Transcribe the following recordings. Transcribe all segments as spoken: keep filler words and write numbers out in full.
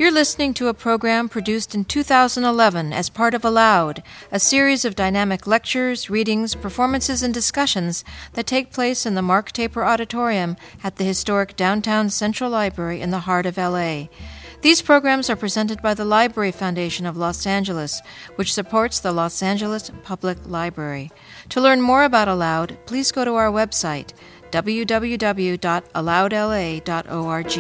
You're listening to a program produced in two thousand eleven as part of Aloud, a series of dynamic lectures, readings, performances, and discussions that take place in the Mark Taper Auditorium at the historic downtown Central Library in the heart of L A. These programs are presented by the Library Foundation of Los Angeles, which supports the Los Angeles Public Library. To learn more about Aloud, please go to our website, w w w dot aloud l a dot org.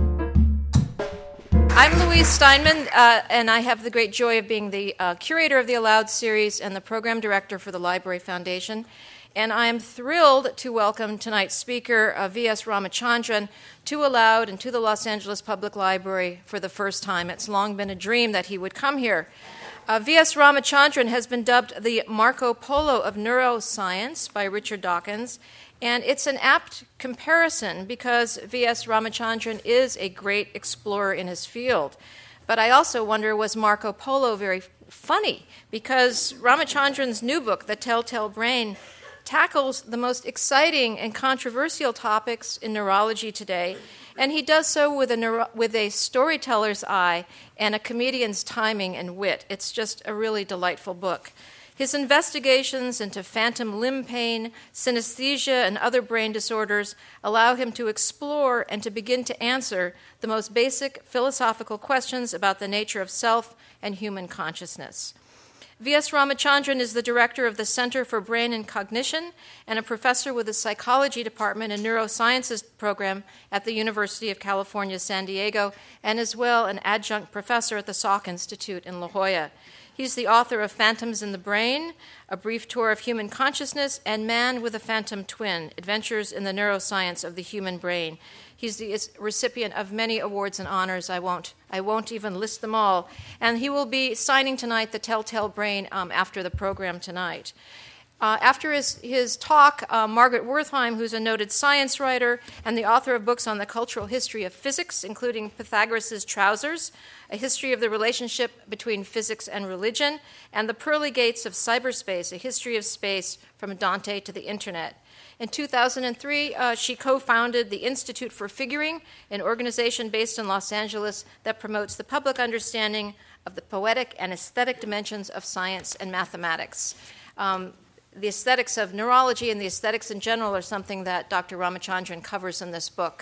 I'm Louise Steinman, uh, and I have the great joy of being the uh, curator of the Aloud series and the program director for the Library Foundation. And I am thrilled to welcome tonight's speaker, uh, V S Ramachandran, to Aloud and to the Los Angeles Public Library for the first time. It's long been a dream that he would come here. Uh, V S Ramachandran has been dubbed the Marco Polo of neuroscience by Richard Dawkins, and it's an apt comparison because V S Ramachandran is a great explorer in his field. But I also wonder, was Marco Polo very funny? Because Ramachandran's new book, The Telltale Brain, tackles the most exciting and controversial topics in neurology today, and he does so with a, neuro- with a storyteller's eye and a comedian's timing and wit. It's just a really delightful book. His investigations into phantom limb pain, synesthesia, and other brain disorders allow him to explore and to begin to answer the most basic philosophical questions about the nature of self and human consciousness. V S Ramachandran is the director of the Center for Brain and Cognition and a professor with the Psychology Department and Neurosciences program at the University of California, San Diego, and as well an adjunct professor at the Salk Institute in La Jolla. He's the author of Phantoms in the Brain, A Brief Tour of Human Consciousness, and Man with a Phantom Twin, Adventures in the Neuroscience of the Human Brain. He's the recipient of many awards and honors. I won't, I won't even list them all. And he will be signing tonight The Telltale Brain um, after the program tonight. Uh, after his, his talk, uh, Margaret Wertheim, who's a noted science writer and the author of books on the cultural history of physics, including Pythagoras' Trousers, A History of the Relationship Between Physics and Religion, and The Pearly Gates of Cyberspace, A History of Space from Dante to the Internet. In two thousand three, uh, she co-founded the Institute for Figuring, an organization based in Los Angeles that promotes the public understanding of the poetic and aesthetic dimensions of science and mathematics. Um, the aesthetics of neurology and the aesthetics in general are something that Doctor Ramachandran covers in this book.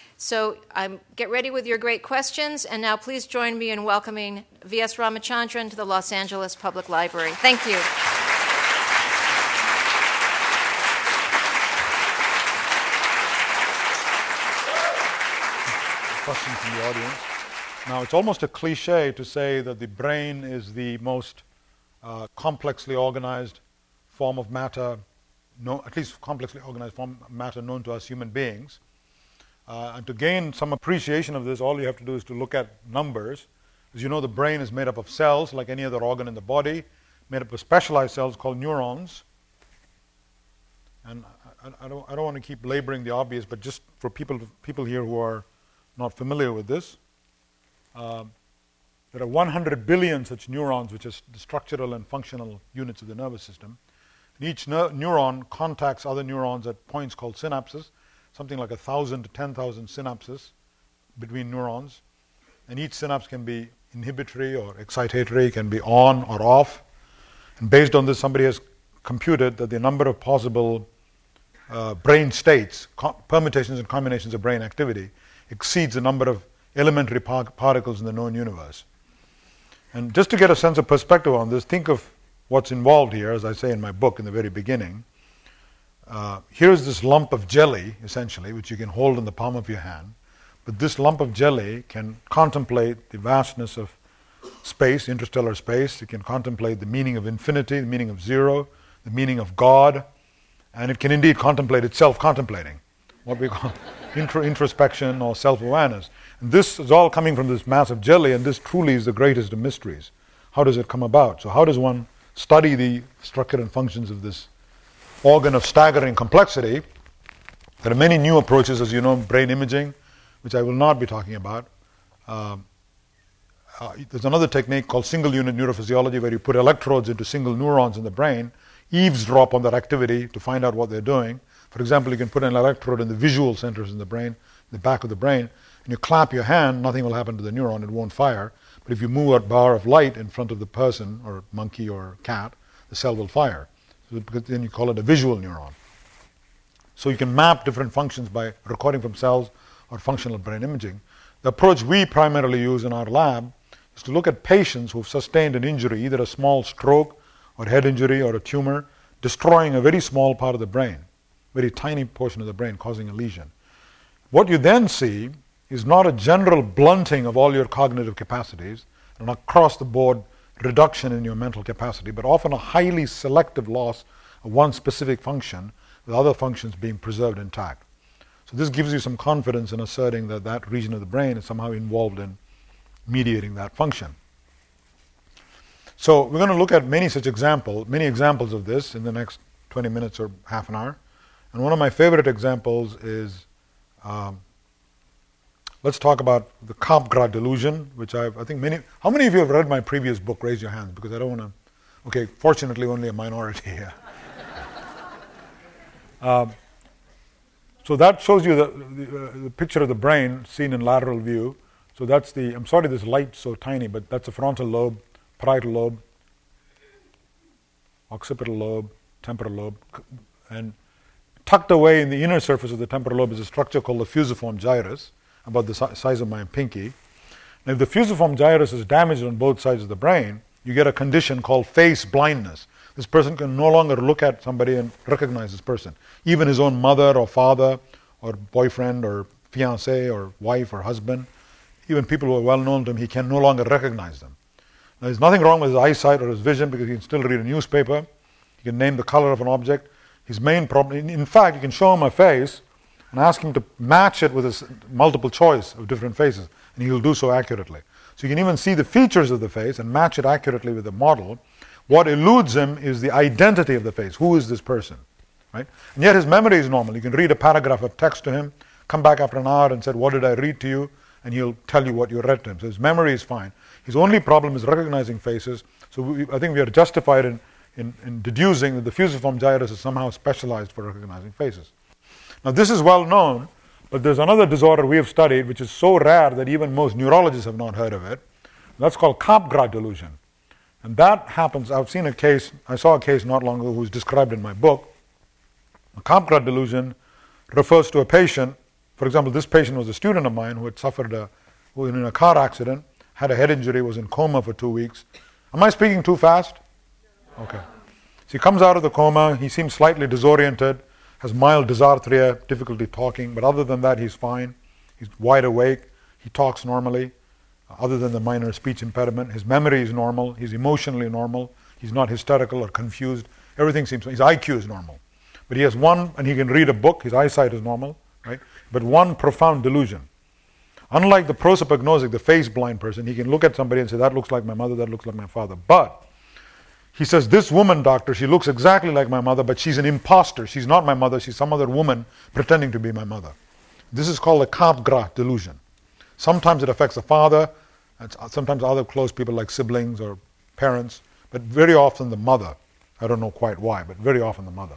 So um, get ready with your great questions, and now please join me in welcoming V S Ramachandran to the Los Angeles Public Library. Thank you. Questions from the audience. Now, it's almost a cliche to say that the brain is the most uh, complexly organized form of matter, no, at least complexly organized form of matter known to us human beings. Uh, and to gain some appreciation of this, all you have to do is to look at numbers. As you know, the brain is made up of cells like any other organ in the body, made up of specialized cells called neurons. And I, I, don't, I don't want to keep laboring the obvious, but just for people, people here who are not familiar with this, uh, there are one hundred billion such neurons, which are the structural and functional units of the nervous system. And each ne- neuron contacts other neurons at points called synapses, something like one thousand to ten thousand synapses between neurons. And each synapse can be inhibitory or excitatory, can be on or off. And based on this, somebody has computed that the number of possible uh, brain states, co- permutations and combinations of brain activity, exceeds the number of elementary par- particles in the known universe. And just to get a sense of perspective on this, think of what's involved here, as I say in my book in the very beginning. Uh, here's this lump of jelly, essentially, which you can hold in the palm of your hand. But this lump of jelly can contemplate the vastness of space, interstellar space. It can contemplate the meaning of infinity, the meaning of zero, the meaning of God. And it can indeed contemplate itself contemplating, what we call intro- introspection or self-awareness. And this is all coming from this mass of jelly, and this truly is the greatest of mysteries. How does it come about? So how does one study the structure and functions of this organ of staggering complexity? There are many new approaches, as you know, brain imaging, which I will not be talking about. Um, uh, there's another technique called single unit neurophysiology, where you put electrodes into single neurons in the brain, eavesdrop on their activity to find out what they're doing. For example, you can put an electrode in the visual centers in the brain, the back of the brain, and you clap your hand, nothing will happen to the neuron, it won't fire. But if you move a bar of light in front of the person, or monkey or cat, the cell will fire. So because then you call it a visual neuron. So you can map different functions by recording from cells or functional brain imaging. The approach we primarily use in our lab is to look at patients who've sustained an injury, either a small stroke or head injury or a tumor, destroying a very small part of the brain, very tiny portion of the brain, causing a lesion. What you then see is not a general blunting of all your cognitive capacities, and across the board reduction in your mental capacity, but often a highly selective loss of one specific function, with other functions being preserved intact. So this gives you some confidence in asserting that that region of the brain is somehow involved in mediating that function. So we're going to look at many such examples, many examples of this in the next twenty minutes or half an hour. And one of my favorite examples is, um, let's talk about the Capgras delusion, which I've, I think many, how many of you have read my previous book? Raise your hands, because I don't want to, okay, fortunately only a minority here. um, so that shows you the, the, uh, the picture of the brain seen in lateral view. So that's the, I'm sorry this light's so tiny, but that's the frontal lobe, parietal lobe, occipital lobe, temporal lobe, and tucked away in the inner surface of the temporal lobe is a structure called the fusiform gyrus, about the si- size of my pinky. And if the fusiform gyrus is damaged on both sides of the brain, you get a condition called face blindness. This person can no longer look at somebody and recognize this person. Even his own mother or father or boyfriend or fiancé or wife or husband, even people who are well known to him, he can no longer recognize them. Now, there's nothing wrong with his eyesight or his vision, because he can still read a newspaper. He can name the color of an object. His main problem, in fact, you can show him a face and ask him to match it with his multiple choice of different faces, and he'll do so accurately. So you can even see the features of the face and match it accurately with the model. What eludes him is the identity of the face. Who is this person? Right? And yet his memory is normal. You can read a paragraph of text to him, come back after an hour and say, what did I read to you? And he'll tell you what you read to him. So his memory is fine. His only problem is recognizing faces. So we, I think we are justified in, in, in deducing that the fusiform gyrus is somehow specialized for recognizing faces. Now this is well known, but there's another disorder we have studied which is so rare that even most neurologists have not heard of it. That's called Capgras delusion. And that happens, I've seen a case, I saw a case not long ago who's described in my book. A Capgras delusion refers to a patient, for example, this patient was a student of mine who had suffered a, who in a car accident, had a head injury, was in coma for two weeks. Am I speaking too fast? Okay. So he comes out of the coma, he seems slightly disoriented, has mild dysarthria, difficulty talking, but other than that he's fine. He's wide awake, he talks normally, other than the minor speech impediment. His memory is normal, he's emotionally normal, he's not hysterical or confused. Everything seems, his I Q is normal. But he has one, and he can read a book, his eyesight is normal, right? But one profound delusion. Unlike the prosopagnosis, the face blind person, he can look at somebody and say, that looks like my mother, that looks like my father. But he says, this woman, doctor, she looks exactly like my mother, but she's an imposter. She's not my mother, she's some other woman pretending to be my mother. This is called a Capgras delusion. Sometimes it affects the father, and sometimes other close people like siblings or parents, but very often the mother. I don't know quite why, but very often the mother.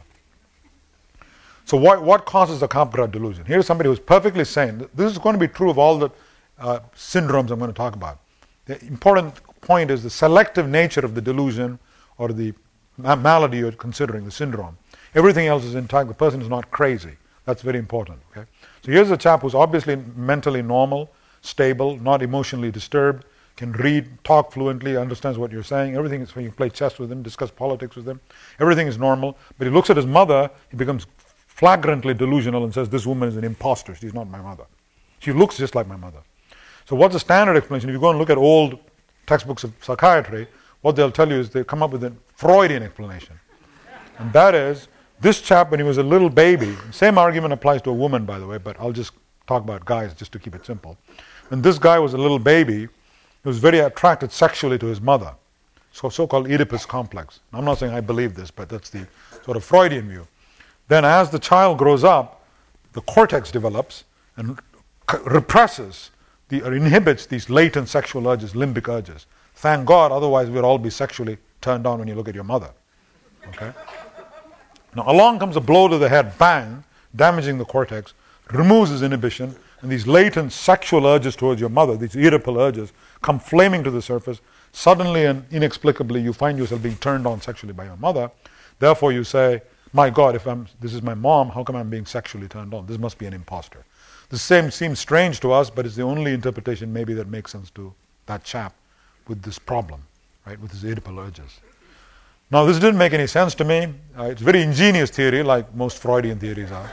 So what, what causes a Capgras delusion? Here's somebody who's perfectly sane. This is going to be true of all the uh, syndromes I'm going to talk about. The important point is the selective nature of the delusion or the ma- malady you're considering, the syndrome. Everything else is intact. The person is not crazy. That's very important. Okay? So here's a chap who's obviously mentally normal, stable, not emotionally disturbed, can read, talk fluently, understands what you're saying. Everything is, when you play chess with him, discuss politics with him, everything is normal. But he looks at his mother, he becomes flagrantly delusional and says, this woman is an imposter, she's not my mother. She looks just like my mother. So what's the standard explanation? If you go and look at old textbooks of psychiatry, what they'll tell you is they come up with a Freudian explanation. And that is, this chap, when he was a little baby, same argument applies to a woman, by the way, but I'll just talk about guys just to keep it simple. When this guy was a little baby, he was very attracted sexually to his mother. So so-called Oedipus complex. I'm not saying I believe this, but that's the sort of Freudian view. Then as the child grows up, the cortex develops and represses, the, or inhibits these latent sexual urges, limbic urges. Thank God, otherwise we'd all be sexually turned on when you look at your mother. Okay? Now along comes a blow to the head, bang, damaging the cortex, removes his inhibition, and these latent sexual urges towards your mother, these irritable urges, come flaming to the surface. Suddenly and inexplicably, you find yourself being turned on sexually by your mother. Therefore, you say, my God, if I'm, this is my mom, how come I'm being sexually turned on? This must be an imposter. The same seems strange to us, but it's the only interpretation maybe that makes sense to that chap with this problem, right, with his irritable urges. Now, this didn't make any sense to me. Uh, it's a very ingenious theory, like most Freudian theories are.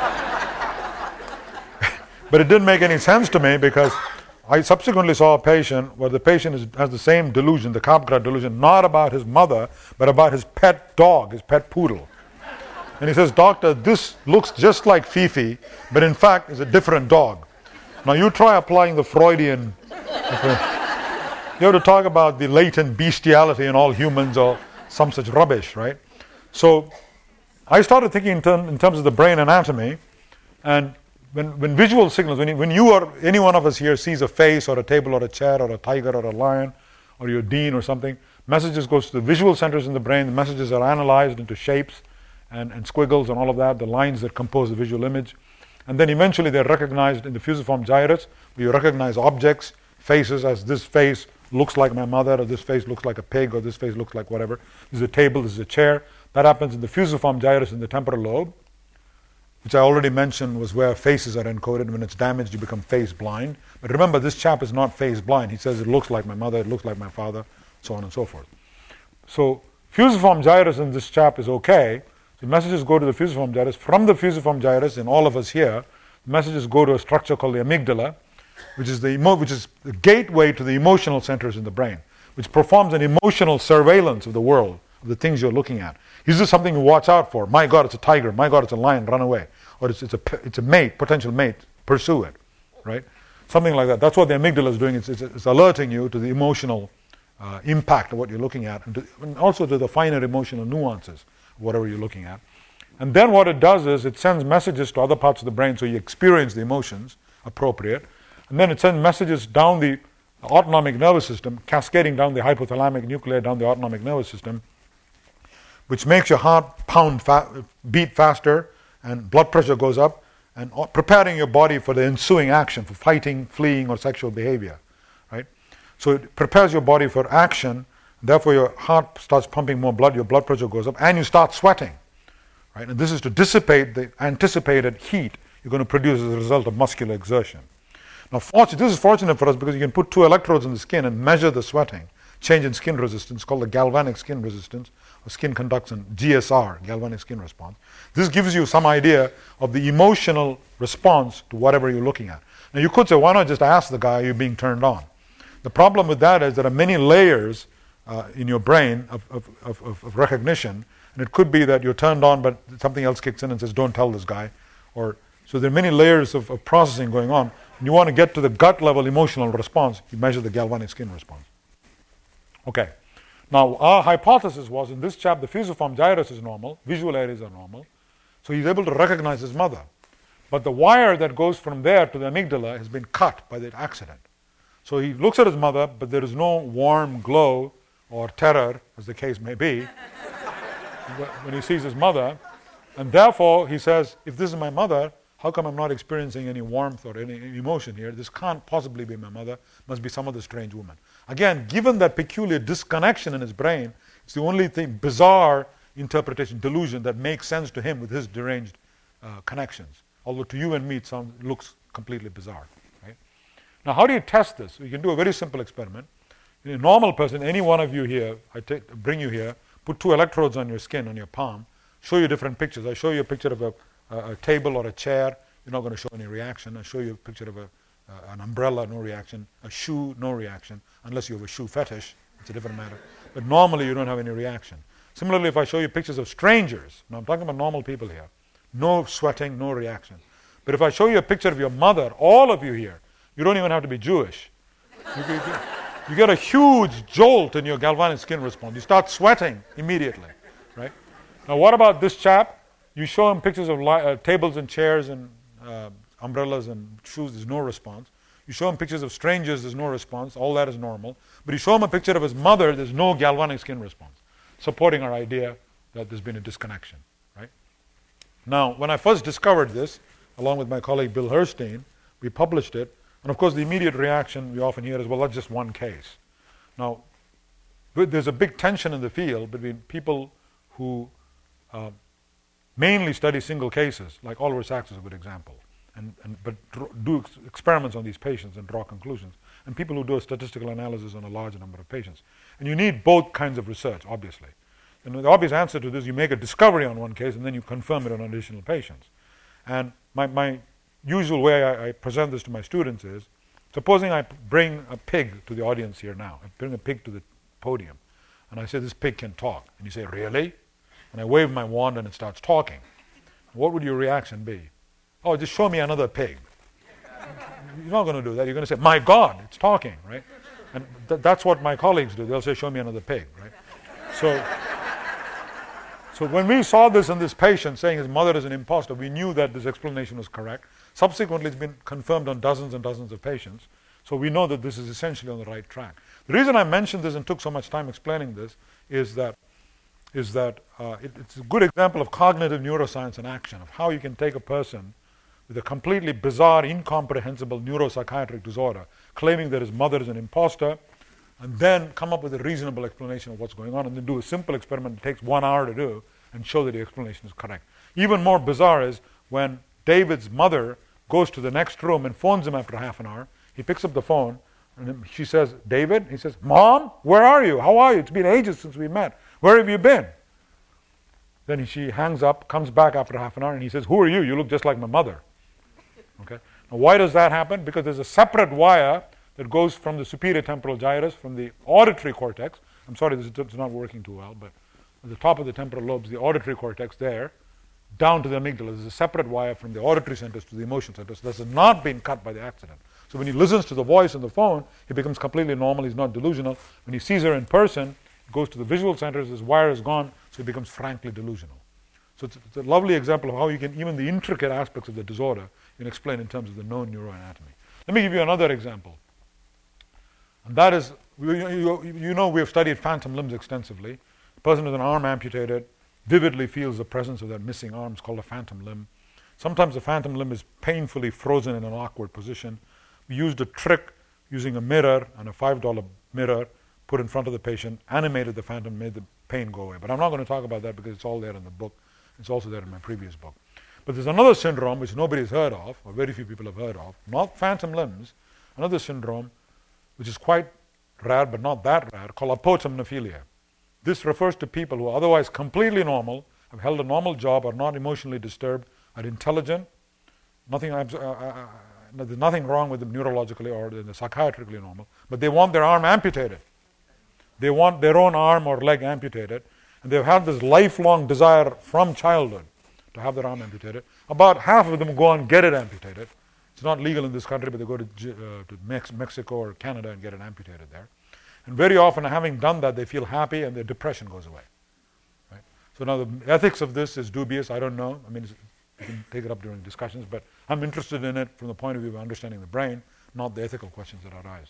But it didn't make any sense to me because I subsequently saw a patient where the patient is, has the same delusion, the Capgras delusion, not about his mother, but about his pet dog, his pet poodle. And he says, doctor, this looks just like Fifi, but in fact is a different dog. Now you try applying the Freudian, you have to talk about the latent bestiality in all humans or some such rubbish, right? So I started thinking in, term, in terms of the brain anatomy, and when, when visual signals, when you, when you or any one of us here sees a face or a table or a chair or a tiger or a lion or your dean or something, messages goes to the visual centers in the brain, the messages are analyzed into shapes and, and squiggles and all of that, the lines that compose the visual image. And then eventually they're recognized in the fusiform gyrus. We recognize objects, faces, as this face looks like my mother, or this face looks like a pig, or this face looks like whatever. This is a table, this is a chair. That happens in the fusiform gyrus in the temporal lobe, which I already mentioned was where faces are encoded. When it's damaged, you become face blind. But remember, this chap is not face blind. He says it looks like my mother, it looks like my father, so on and so forth. So fusiform gyrus in this chap is okay. The messages go to the fusiform gyrus. From the fusiform gyrus, in all of us here, the messages go to a structure called the amygdala, which is the emo- which is the gateway to the emotional centers in the brain, which performs an emotional surveillance of the world, of the things you're looking at. Is this something you watch out for? My God, it's a tiger. My God, it's a lion. Run away. Or it's, it's a it's a mate, potential mate. Pursue it, right? Something like that. That's what the amygdala is doing. It's, it's, it's alerting you to the emotional uh, impact of what you're looking at, and, to, and also to the finer emotional nuances of whatever you're looking at. And then what it does is it sends messages to other parts of the brain so you experience the emotions appropriate. And then it sends messages down the autonomic nervous system, cascading down the hypothalamic nuclei, down the autonomic nervous system, which makes your heart pound, fa- beat faster, and blood pressure goes up, and preparing your body for the ensuing action, for fighting, fleeing, or sexual behavior, right? So it prepares your body for action, therefore your heart starts pumping more blood, your blood pressure goes up, and you start sweating, right? And this is to dissipate the anticipated heat you're going to produce as a result of muscular exertion. Now, this is fortunate for us because you can put two electrodes in the skin and measure the sweating, change in skin resistance, called the galvanic skin resistance, or skin conduction, G S R, galvanic skin response. This gives you some idea of the emotional response to whatever you're looking at. Now, you could say, why not just ask the guy, are you being turned on? The problem with that is there are many layers uh, in your brain of, of, of, of recognition, and it could be that you're turned on, but something else kicks in and says, don't tell this guy. Or so there are many layers of, of processing going on. You want to get to the gut level emotional response, you measure the galvanic skin response. Okay. Now, our hypothesis was in this chap, the fusiform gyrus is normal, visual areas are normal, so he's able to recognize his mother. But the wire that goes from there to the amygdala has been cut by the accident. So he looks at his mother, but there is no warm glow or terror, as the case may be, when he sees his mother. And therefore, he says, if this is my mother, how come I'm not experiencing any warmth or any emotion here? This can't possibly be my mother. Must be some other strange woman. Again, given that peculiar disconnection in his brain, it's the only thing, bizarre interpretation, delusion that makes sense to him with his deranged uh, connections. Although to you and me, it sounds, looks completely bizarre. Right? Now, how do you test this? You can do a very simple experiment. In a normal person, any one of you here, I take, bring you here, put two electrodes on your skin, on your palm, show you different pictures. I show you a picture of a Uh, a table or a chair, you're not going to show any reaction. I show you a picture of a, uh, an umbrella, no reaction. A shoe, no reaction. Unless you have a shoe fetish, it's a different matter. But normally you don't have any reaction. Similarly, if I show you pictures of strangers, now I'm talking about normal people here, no sweating, no reaction. But if I show you a picture of your mother, all of you here, you don't even have to be Jewish. You, you, you, you get a huge jolt in your galvanic skin response. You start sweating immediately, right? Now what about this chap? You show him pictures of li- uh, tables and chairs and uh, umbrellas and shoes, there's no response. You show him pictures of strangers, there's no response. All that is normal. But you show him a picture of his mother, there's no galvanic skin response, supporting our idea that there's been a disconnection. Right? Now, when I first discovered this, along with my colleague Bill Herstein, We published it. And of course, the immediate reaction we often hear is, well, that's just one case. Now, there's a big tension in the field between people who uh, mainly study single cases, like Oliver Sacks is a good example, and, and but do ex- experiments on these patients and draw conclusions, and people who do a statistical analysis on a large number of patients. And you need both kinds of research, obviously. And the obvious answer to this, you make a discovery on one case and then you confirm it on additional patients. And my, my usual way I, I present this to my students is, supposing I bring a pig to the audience here now, I bring a pig to the podium, and I say, this pig can talk. And you say, really? And I wave my wand and it starts talking. What would your reaction be? Oh, just show me another pig. You're not going to do that. You're going to say, my God, it's talking, right? And th- that's what my colleagues do. They'll say, show me another pig, right? So, so when we saw this in this patient saying his mother is an imposter, we knew that this explanation was correct. Subsequently, it's been confirmed on dozens and dozens of patients. So we know that this is essentially on the right track. The reason I mentioned this and took so much time explaining this is that is that uh, it, it's a good example of cognitive neuroscience in action, of how you can take a person with a completely bizarre, incomprehensible neuropsychiatric disorder, claiming that his mother is an imposter, and then come up with a reasonable explanation of what's going on, and then do a simple experiment that takes one hour to do, and show that the explanation is correct. Even more bizarre is when David's mother goes to the next room and phones him after half an hour. He picks up the phone, and she says, David? He says, Mom, where are you? How are you? It's been ages since we met. Where have you been? Then she hangs up, comes back after half an hour, and he says, who are you? You look just like my mother. Okay. Now, why does that happen? Because there's a separate wire that goes from the superior temporal gyrus, from the auditory cortex. I'm sorry, this is not working too well, but at the top of the temporal lobes, the auditory cortex there, down to the amygdala. There's a separate wire from the auditory centers to the emotion centers. This has not been cut by the accident. So when he listens to the voice on the phone, he becomes completely normal. He's not delusional. When he sees her in person, he goes to the visual centers, his wire is gone, so he becomes frankly delusional. So it's, it's a lovely example of how you can, even the intricate aspects of the disorder, you can explain in terms of the known neuroanatomy. Let me give you another example. And that is, you, you, you know we have studied phantom limbs extensively. A person with an arm amputated vividly feels the presence of that missing arm. It's called a phantom limb. Sometimes the phantom limb is painfully frozen in an awkward position. We used a trick using a mirror and a five dollar mirror put in front of the patient, animated the phantom, made the pain go away. But I'm not going to talk about that because it's all there in the book. It's also there in my previous book. But there's another syndrome which nobody's heard of, or very few people have heard of, not phantom limbs, another syndrome which is quite rare but not that rare, called apotemnophilia. This refers to people who are otherwise completely normal, have held a normal job, are not emotionally disturbed, are intelligent, nothing, uh, uh, there's nothing wrong with them neurologically or they're psychiatrically normal, but they want their arm amputated. They want their own arm or leg amputated, and they've had this lifelong desire from childhood to have their arm amputated. About half of them go and get it amputated. It's not legal in this country, but they go to, uh, to Mex- Mexico or Canada and get it amputated there. And very often, having done that, they feel happy and their depression goes away. Right? So now the ethics of this is dubious. I don't know. I mean, you can take it up during discussions, but I'm interested in it from the point of view of understanding the brain, not the ethical questions that arise.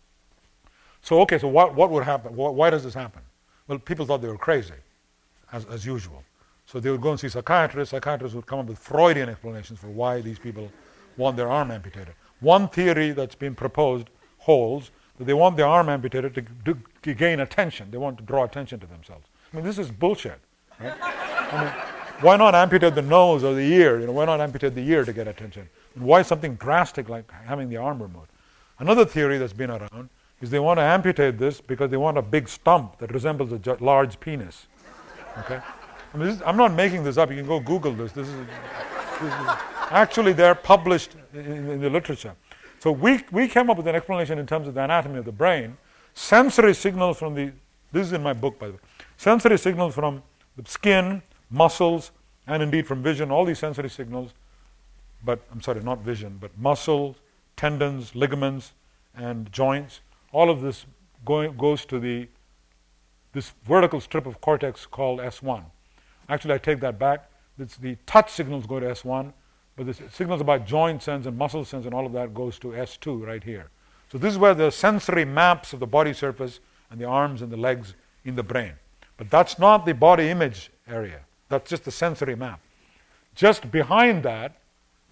So, okay, so what, what would happen? Why, why does this happen? Well, people thought they were crazy, as, as usual. So they would go and see psychiatrists. Psychiatrists would come up with Freudian explanations for why these people want their arm amputated. One theory that's been proposed holds that they want their arm amputated to, to, to gain attention. They want to draw attention to themselves. I mean, this is bullshit. Right? I mean, why not amputate the nose or the ear? You know, why not amputate the ear to get attention? And why something drastic like having the arm removed? Another theory that's been around is they want to amputate this because they want a big stump that resembles a ju- large penis. Okay? I mean, this is, I'm not making this up. You can go Google this. This is, this is actually they're published in, in the literature. So we we came up with an explanation in terms of the anatomy of the brain. Sensory signals from the, this is in my book by the way, sensory signals from the skin, muscles, and indeed from vision, all these sensory signals, but I'm sorry, not vision, but muscles, tendons, ligaments, and joints, all of this going, goes to the this vertical strip of cortex called S one. Actually, I take that back. It's the touch signals go to S one, but the signals about joint sense and muscle sense and all of that goes to S two right here. So this is where the sensory maps of the body surface and the arms and the legs in the brain. But that's not the body image area. That's just the sensory map. Just behind that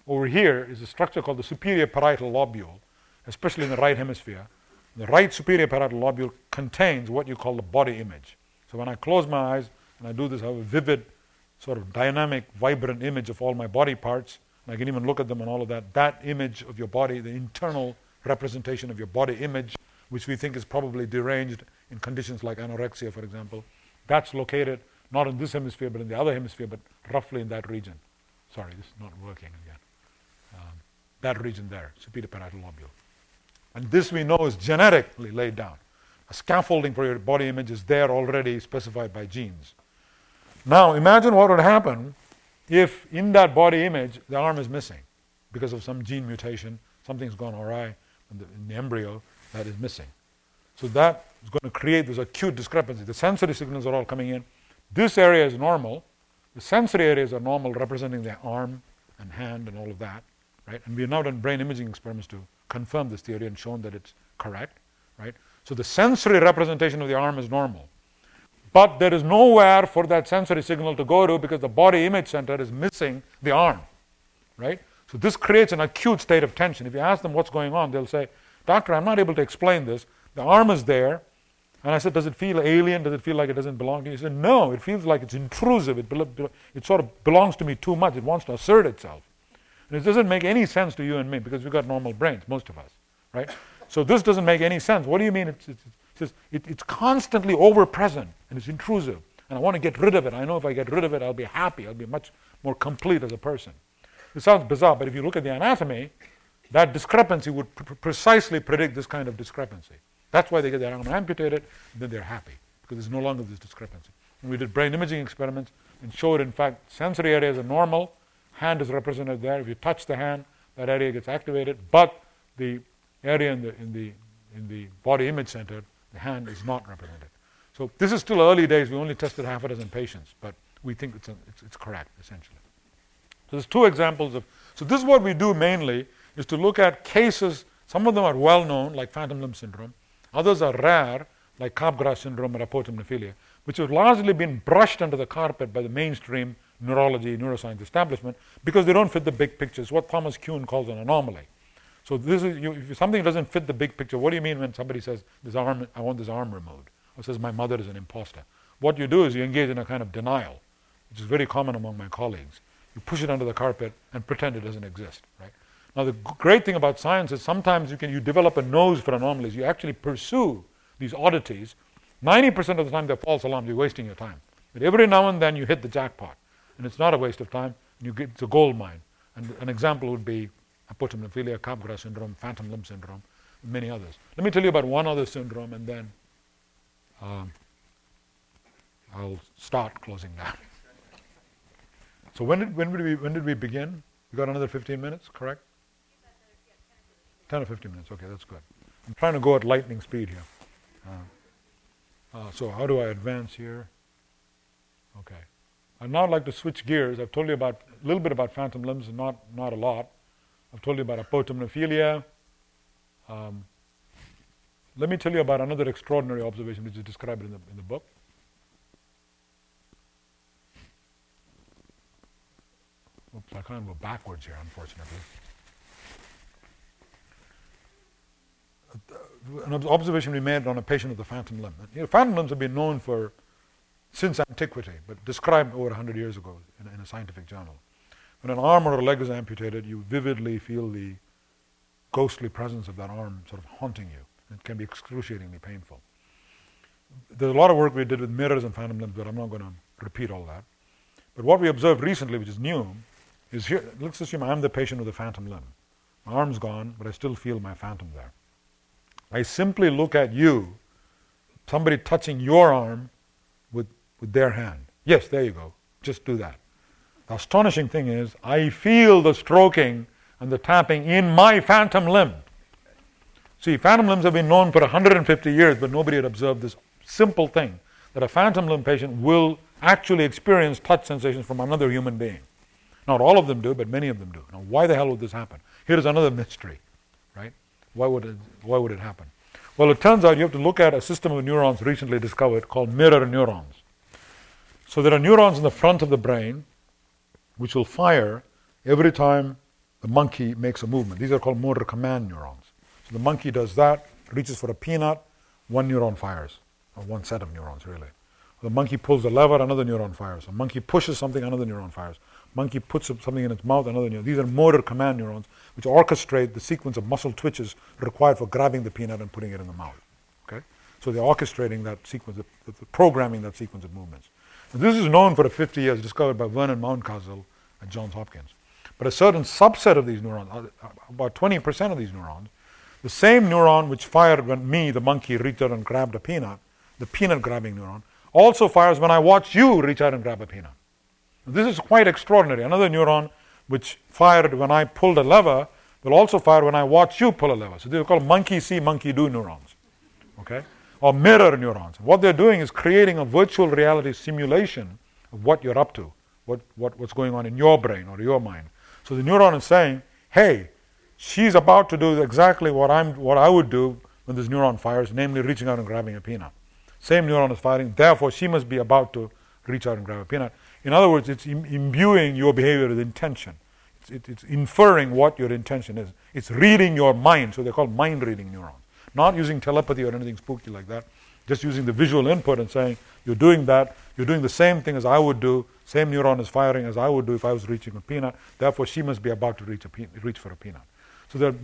over here is a structure called the superior parietal lobule, especially in the right hemisphere. The right superior parietal lobule contains what you call the body image. So when I close my eyes and I do this, I have a vivid, sort of dynamic, vibrant image of all my body parts. And I can even look at them and all of that. That image of your body, the internal representation of your body image, which we think is probably deranged in conditions like anorexia, for example, that's located not in this hemisphere, but in the other hemisphere, but roughly in that region. Sorry, this is not working again. Um, that region there, superior parietal lobule. And this we know is genetically laid down. A scaffolding for your body image is there already specified by genes. Now imagine what would happen if in that body image the arm is missing because of some gene mutation, something's gone awry in the, in the embryo that is missing. So that is going to create this acute discrepancy. The sensory signals are all coming in. This area is normal. The sensory areas are normal, representing the arm and hand and all of that, right? And we have now done brain imaging experiments to confirm this theory and shown that it's correct, right? So the sensory representation of the arm is normal. But there is nowhere for that sensory signal to go to because the body image center is missing the arm, right? So this creates an acute state of tension. If you ask them what's going on, they'll say, "Doctor, I'm not able to explain this. The arm is there." And I said, "Does it feel alien? Does it feel like it doesn't belong to you?" He said, "No, it feels like it's intrusive. It, be- it sort of belongs to me too much. It wants to assert itself. And it doesn't make any sense to you and me because we've got normal brains, most of us, right? So this doesn't make any sense. What do you mean? It's, it's, it's, it, it's constantly over-present and it's intrusive. And I want to get rid of it. I know if I get rid of it, I'll be happy. I'll be much more complete as a person." It sounds bizarre, but if you look at the anatomy, that discrepancy would pr- precisely predict this kind of discrepancy. That's why they get their arm amputated, and then they're happy, because there's no longer this discrepancy. And we did brain imaging experiments and showed, in fact, sensory areas are normal, hand is represented there. If you touch the hand, that area gets activated, but the area in the, in the, in the body image center, the hand is not represented. So this is still early days. We only tested half a dozen patients, but we think it's, a, it's, it's correct, essentially. So there's two examples of, so this is what we do mainly, is to look at cases. Some of them are well known, like phantom limb syndrome. Others are rare, like Capgras syndrome or apotemnophilia, which have largely been brushed under the carpet by the mainstream neurology, neuroscience establishment because they don't fit the big picture. It's what Thomas Kuhn calls an anomaly. So this is, you, if something doesn't fit the big picture, what do you mean when somebody says, "This arm, I want this arm removed," or says, "My mother is an imposter"? What you do is you engage in a kind of denial, which is very common among my colleagues. You push it under the carpet and pretend it doesn't exist, right? Now, the g- great thing about science is sometimes you can you develop a nose for anomalies. You actually pursue these oddities. ninety percent of the time they're false alarms. You're wasting your time. But every now and then you hit the jackpot. And it's not a waste of time. You get, it's a gold mine. And an example would be apotemnophilia, Capgras syndrome, phantom limb syndrome, and many others. Let me tell you about one other syndrome, and then um, I'll start closing down. So when did, when did we when did we begin? We got another fifteen minutes, correct? ten or fifteen minutes, okay, that's good. I'm trying to go at lightning speed here. Uh, uh, so how do I advance here? Okay. I'd now like to switch gears. I've told you about a little bit about phantom limbs, and not, not a lot. I've told you about apotemnophilia. Um, let me tell you about another extraordinary observation which is described in the, in the book. Oops, I can't go backwards here, unfortunately. An observation we made on a patient with a phantom limb. You know, phantom limbs have been known for since antiquity, but described over one hundred years ago in a, in a scientific journal. When an arm or a leg is amputated, you vividly feel the ghostly presence of that arm sort of haunting you. It can be excruciatingly painful. There's a lot of work we did with mirrors and phantom limbs, but I'm not going to repeat all that. But what we observed recently, which is new, is here, let's assume I'm the patient with a phantom limb. My arm's gone, but I still feel my phantom there. I simply look at you, somebody touching your arm with, with their hand. Yes, there you go. Just do that. The astonishing thing is, I feel the stroking and the tapping in my phantom limb. See, phantom limbs have been known for one hundred fifty years, but nobody had observed this simple thing, that a phantom limb patient will actually experience touch sensations from another human being. Not all of them do, but many of them do. Now, why the hell would this happen? Here is another mystery, right? Why would it, why would it happen? Well, it turns out you have to look at a system of neurons recently discovered called mirror neurons. So there are neurons in the front of the brain which will fire every time the monkey makes a movement. These are called motor command neurons. So the monkey does that, reaches for a peanut, one neuron fires, or one set of neurons really. The monkey pulls the lever, another neuron fires. A monkey pushes something, another neuron fires. Monkey puts something in its mouth, another neuron. These are motor command neurons which orchestrate the sequence of muscle twitches required for grabbing the peanut and putting it in the mouth. Okay? So they're orchestrating that sequence, the, the programming that sequence of movements. And this is known for fifty years, discovered by Vernon Mountcastle at Johns Hopkins. But a certain subset of these neurons, about twenty percent of these neurons, the same neuron which fired when me, the monkey, reached out and grabbed a peanut, the peanut grabbing neuron, also fires when I watch you reach out and grab a peanut. This is quite extraordinary. Another neuron which fired when I pulled a lever will also fire when I watch you pull a lever. So these are called monkey see, monkey do neurons. Okay? Or mirror neurons. What they're doing is creating a virtual reality simulation of what you're up to, what, what, what's going on in your brain or your mind. So the neuron is saying, hey, she's about to do exactly what I'm what I would do when this neuron fires, namely reaching out and grabbing a peanut. Same neuron is firing, therefore she must be about to reach out and grab a peanut. In other words, it's im- imbuing your behavior with intention. It's, it, it's inferring what your intention is. It's reading your mind, so they're called mind-reading neurons. Not using telepathy or anything spooky like that, just using the visual input and saying, you're doing that, you're doing the same thing as I would do, same neuron is firing as I would do if I was reaching a peanut, therefore she must be about to reach, a pe- reach for a peanut. So the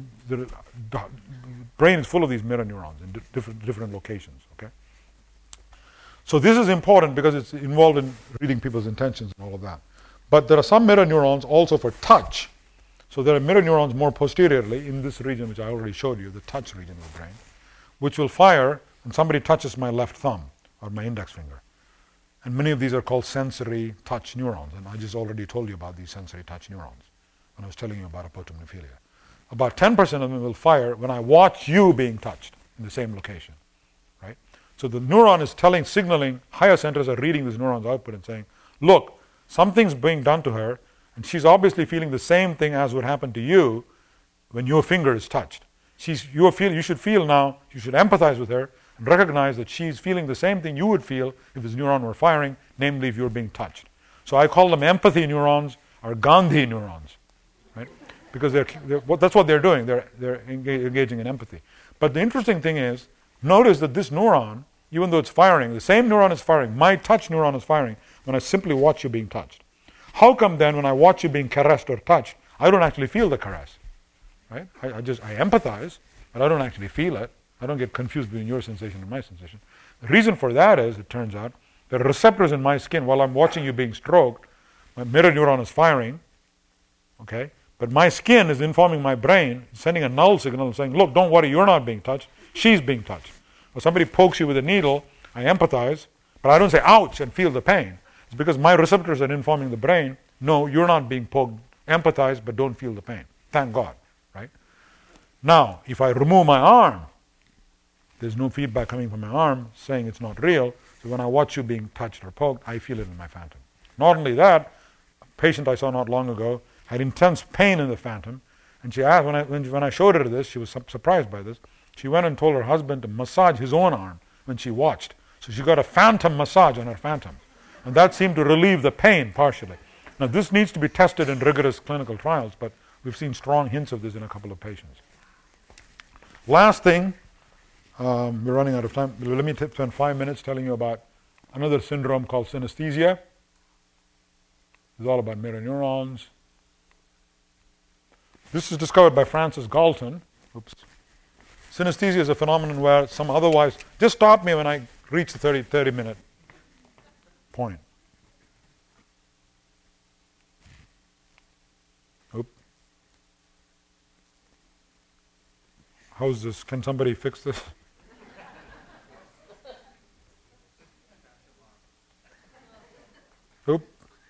brain is full of these mirror neurons in di- different, different locations. Okay. So this is important because it's involved in reading people's intentions and all of that. But there are some mirror neurons also for touch. So there are mirror neurons more posteriorly in this region, which I already showed you, the touch region of the brain, which will fire when somebody touches my left thumb or my index finger. And many of these are called sensory touch neurons. And I just already told you about these sensory touch neurons when I was telling you about apotemnophilia. About ten percent of them will fire when I watch you being touched in the same location. Right? So the neuron is telling, signaling, higher centers are reading this neuron's output and saying, look, something's being done to her, and she's obviously feeling the same thing as would happen to you when your finger is touched. She's, you, feel, you should feel now, you should empathize with her and recognize that she's feeling the same thing you would feel if this neuron were firing, namely if you're being touched. So I call them empathy neurons or Gandhi neurons, right? Because they're, they're, well, that's what they're doing. They're, they're engage, engaging in empathy. But the interesting thing is, notice that this neuron, even though it's firing, the same neuron is firing, my touch neuron is firing when I simply watch you being touched. How come then when I watch you being caressed or touched, I don't actually feel the caress? Right? I, I just I empathize, but I don't actually feel it. I don't get confused between your sensation and my sensation. The reason for that is, it turns out, there are receptors in my skin. While I'm watching you being stroked, my mirror neuron is firing, okay? But my skin is informing my brain, sending a null signal saying, look, don't worry, you're not being touched, she's being touched. Or somebody pokes you with a needle, I empathize, but I don't say ouch and feel the pain. It's because my receptors are informing the brain, no, you're not being poked, empathize, but don't feel the pain. Thank God, right? Now, if I remove my arm, there's no feedback coming from my arm saying it's not real, so when I watch you being touched or poked, I feel it in my phantom. Not only that, a patient I saw not long ago had intense pain in the phantom, and she asked, when I, when, when I showed her this, she was su- surprised by this, she went and told her husband to massage his own arm when she watched. So she got a phantom massage on her phantom. And that seemed to relieve the pain partially. Now this needs to be tested in rigorous clinical trials, but we've seen strong hints of this in a couple of patients. Last thing, um, we're running out of time. Let me t- spend five minutes telling you about another syndrome called synesthesia. It's all about mirror neurons. This is discovered by Francis Galton. Oops. Synesthesia is a phenomenon where some otherwise, just stop me when I reach the thirty, thirty minute point. Oop. How's this? Can somebody fix this? Oop.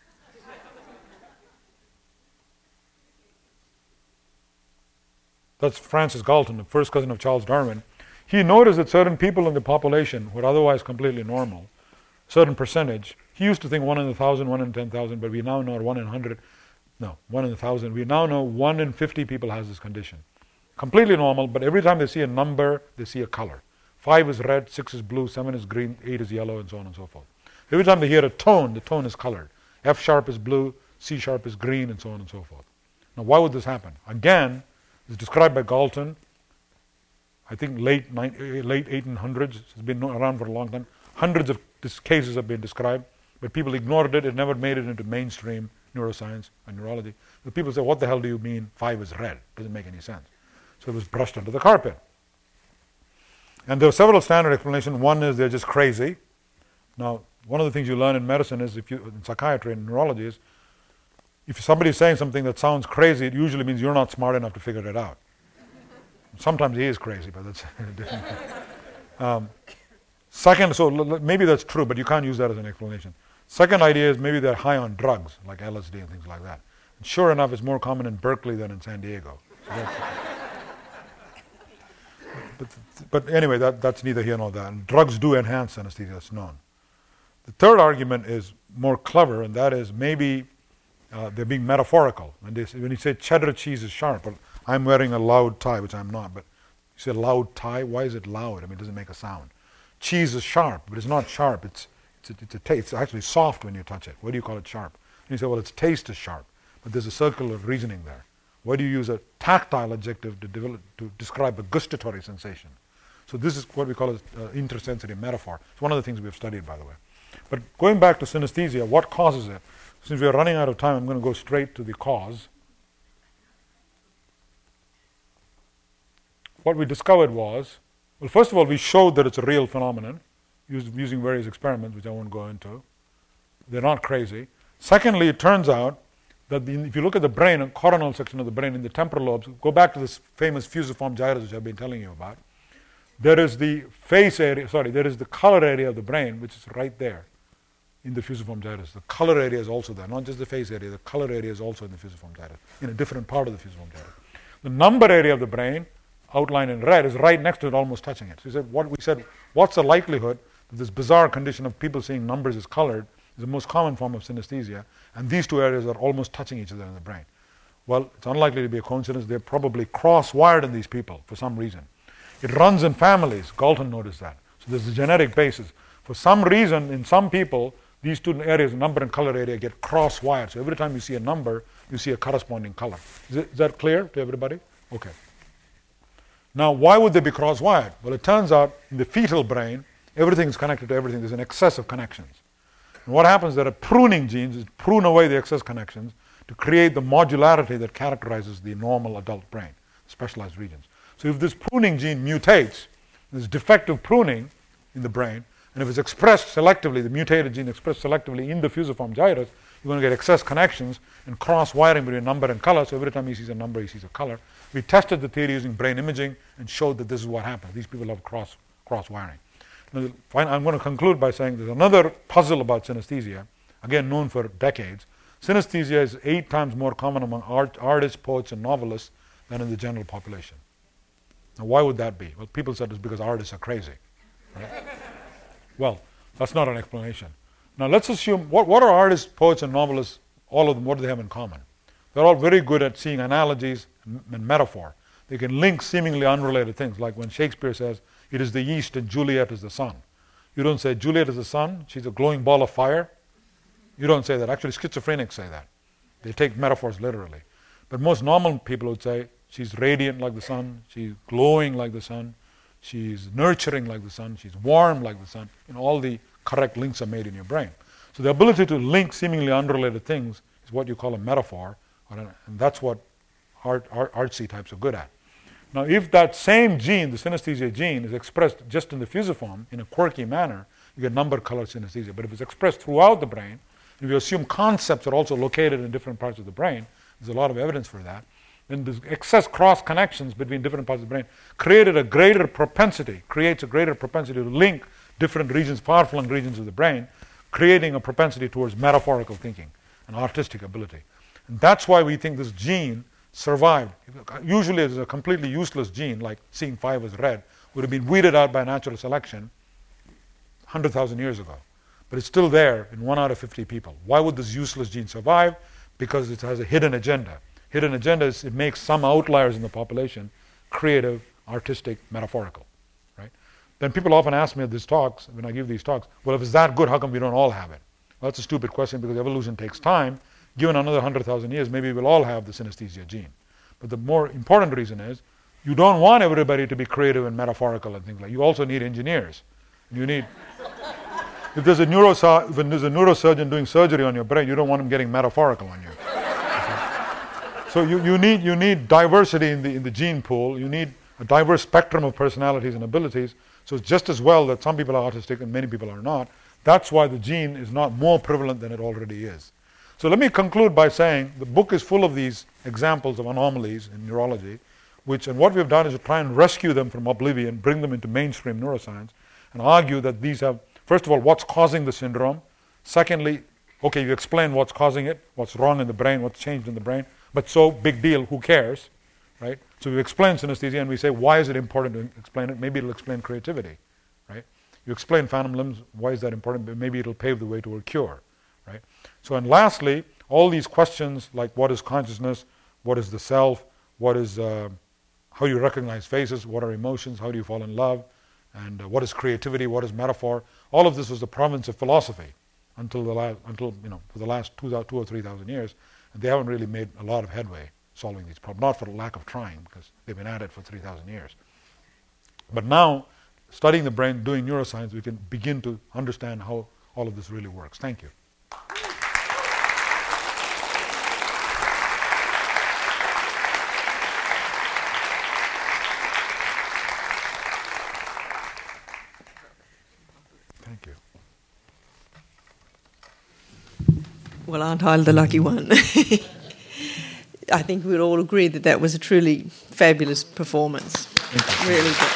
That's Francis Galton, the first cousin of Charles Darwin. He noticed that certain people in the population who are otherwise completely normal, certain percentage, he used to think one in a thousand, one in ten thousand, but we now know one in a hundred, no, one in a thousand. We now know one in fifty people has this condition. Completely normal, but every time they see a number, they see a color. Five is red, six is blue, seven is green, eight is yellow, and so on and so forth. Every time they hear a tone, the tone is colored. F sharp is blue, C sharp is green, and so on and so forth. Now, why would this happen? Again, it's described by Galton, I think late, late eighteen hundreds. It's been around for a long time. Hundreds of cases have been described, but people ignored it. It never made it into mainstream neuroscience and neurology. The people say, what the hell do you mean five is red? Doesn't make any sense. So it was brushed under the carpet. And there are several standard explanations. One is they're just crazy. Now, one of the things you learn in medicine is, if you, in psychiatry and neurology, is if somebody is saying something that sounds crazy, it usually means you're not smart enough to figure it out. Sometimes he is crazy, but that's different. Um, second, so l- maybe that's true, but you can't use that as an explanation. Second idea is maybe they're high on drugs, like L S D and things like that. And sure enough, it's more common in Berkeley than in San Diego. So that's, but, but anyway, that, that's neither here nor there. And drugs do enhance anesthesia, that's known. The third argument is more clever, and that is maybe uh, they're being metaphorical. When, they say, when you say cheddar cheese is sharp, well, I'm wearing a loud tie, which I'm not, but you say loud tie, why is it loud? I mean, it doesn't make a sound. Cheese is sharp, but it's not sharp. It's it's a, it's a taste. It's actually soft when you touch it. Why do you call it sharp? And you say, well, its taste is sharp, but there's a circle of reasoning there. Why do you use a tactile adjective to, develop, to describe a gustatory sensation? So this is what we call an uh, intersensory metaphor. It's one of the things we've studied, by the way. But going back to synesthesia, what causes it? Since we are running out of time, I'm going to go straight to the cause. What we discovered was, well, first of all, we showed that it's a real phenomenon using various experiments, which I won't go into. They're not crazy. Secondly, it turns out that the, if you look at the brain, a coronal section of the brain in the temporal lobes, go back to this famous fusiform gyrus, which I've been telling you about. There is the face area, sorry, there is the color area of the brain, which is right there in the fusiform gyrus. The color area is also there, not just the face area, the color area is also in the fusiform gyrus, in a different part of the fusiform gyrus. The number area of the brain, outlined in red, is right next to it, almost touching it. So we said, what we said, what's the likelihood that this bizarre condition of people seeing numbers as colored is the most common form of synesthesia, and these two areas are almost touching each other in the brain? Well, it's unlikely to be a coincidence. They're probably cross-wired in these people for some reason. It runs in families. Galton noticed that. So there's a genetic basis. For some reason, in some people, these two areas, number and color area, get cross-wired. So every time you see a number, you see a corresponding color. Is, it, is that clear to everybody? Okay. Now, why would they be cross-wired? Well, it turns out in the fetal brain, everything is connected to everything. There's an excess of connections. And what happens, there are pruning genes that prune away the excess connections to create the modularity that characterizes the normal adult brain, specialized regions. So if this pruning gene mutates, there's defective pruning in the brain, and if it's expressed selectively, the mutated gene expressed selectively in the fusiform gyrus, you're going to get excess connections and cross-wiring between number and color. So every time he sees a number, he sees a color. We tested the theory using brain imaging and showed that this is what happens. These people have cross, cross-wiring. Now, I'm going to conclude by saying there's another puzzle about synesthesia, again known for decades. Synesthesia is eight times more common among art, artists, poets, and novelists than in the general population. Now, why would that be? Well, people said it's because artists are crazy. Right? Well, that's not an explanation. Now, let's assume, what, what are artists, poets, and novelists, all of them, what do they have in common? They're all very good at seeing analogies and metaphor. They can link seemingly unrelated things, like when Shakespeare says, it is the east and Juliet is the sun. You don't say, Juliet is the sun, she's a glowing ball of fire. You don't say that. Actually, schizophrenics say that. They take metaphors literally. But most normal people would say, she's radiant like the sun, she's glowing like the sun, she's nurturing like the sun, she's warm like the sun. You know, all the correct links are made in your brain. So the ability to link seemingly unrelated things is what you call a metaphor, and that's what art, art, artsy types are good at. Now, if that same gene, the synesthesia gene, is expressed just in the fusiform in a quirky manner, you get number color synesthesia. But if it's expressed throughout the brain, if you assume concepts are also located in different parts of the brain, there's a lot of evidence for that, then the excess cross connections between different parts of the brain created a greater propensity, creates a greater propensity to link different regions, far-flung regions of the brain, creating a propensity towards metaphorical thinking and artistic ability. And that's why we think this gene survived. Usually it's a completely useless gene, like seeing five as red, would have been weeded out by natural selection one hundred thousand years ago. But it's still there in one out of fifty people. Why would this useless gene survive? Because it has a hidden agenda. Hidden agenda is it makes some outliers in the population creative, artistic, metaphorical. Right? Then people often ask me at these talks, when I give these talks, well, if it's that good, how come we don't all have it? Well, that's a stupid question because evolution takes time. given another one hundred thousand years, maybe we'll all have the synesthesia gene. But the more important reason is, you don't want everybody to be creative and metaphorical and things like that. You also need engineers. You need, if there's a neuro, when there's a neurosurgeon doing surgery on your brain, you don't want him getting metaphorical on you. So you, you need you need diversity in the in the gene pool. You need a diverse spectrum of personalities and abilities. So it's just as well that some people are autistic and many people are not. That's why the gene is not more prevalent than it already is. So let me conclude by saying the book is full of these examples of anomalies in neurology, which, and what we've done is to try and rescue them from oblivion, bring them into mainstream neuroscience, and argue that these have, first of all, what's causing the syndrome. Secondly, okay, you explain what's causing it, what's wrong in the brain, what's changed in the brain, but so, big deal, who cares, right? So we explain synesthesia and we say, why is it important to explain it? Maybe it'll explain creativity, right? You explain phantom limbs, why is that important? But maybe it'll pave the way to a cure, right? So, and lastly, all these questions like what is consciousness, what is the self, what is, uh, how do you recognize faces, what are emotions, how do you fall in love, and uh, what is creativity, what is metaphor, all of this was the province of philosophy until the last, until, you know, for the last two, two or three thousand years. And they haven't really made a lot of headway solving these problems, not for the lack of trying, because they've been at it for three thousand years. But now, studying the brain, doing neuroscience, we can begin to understand how all of this really works. Thank you. Thank you. Well, aren't I the lucky one? I think we'd all agree that that was a truly fabulous performance. Really good.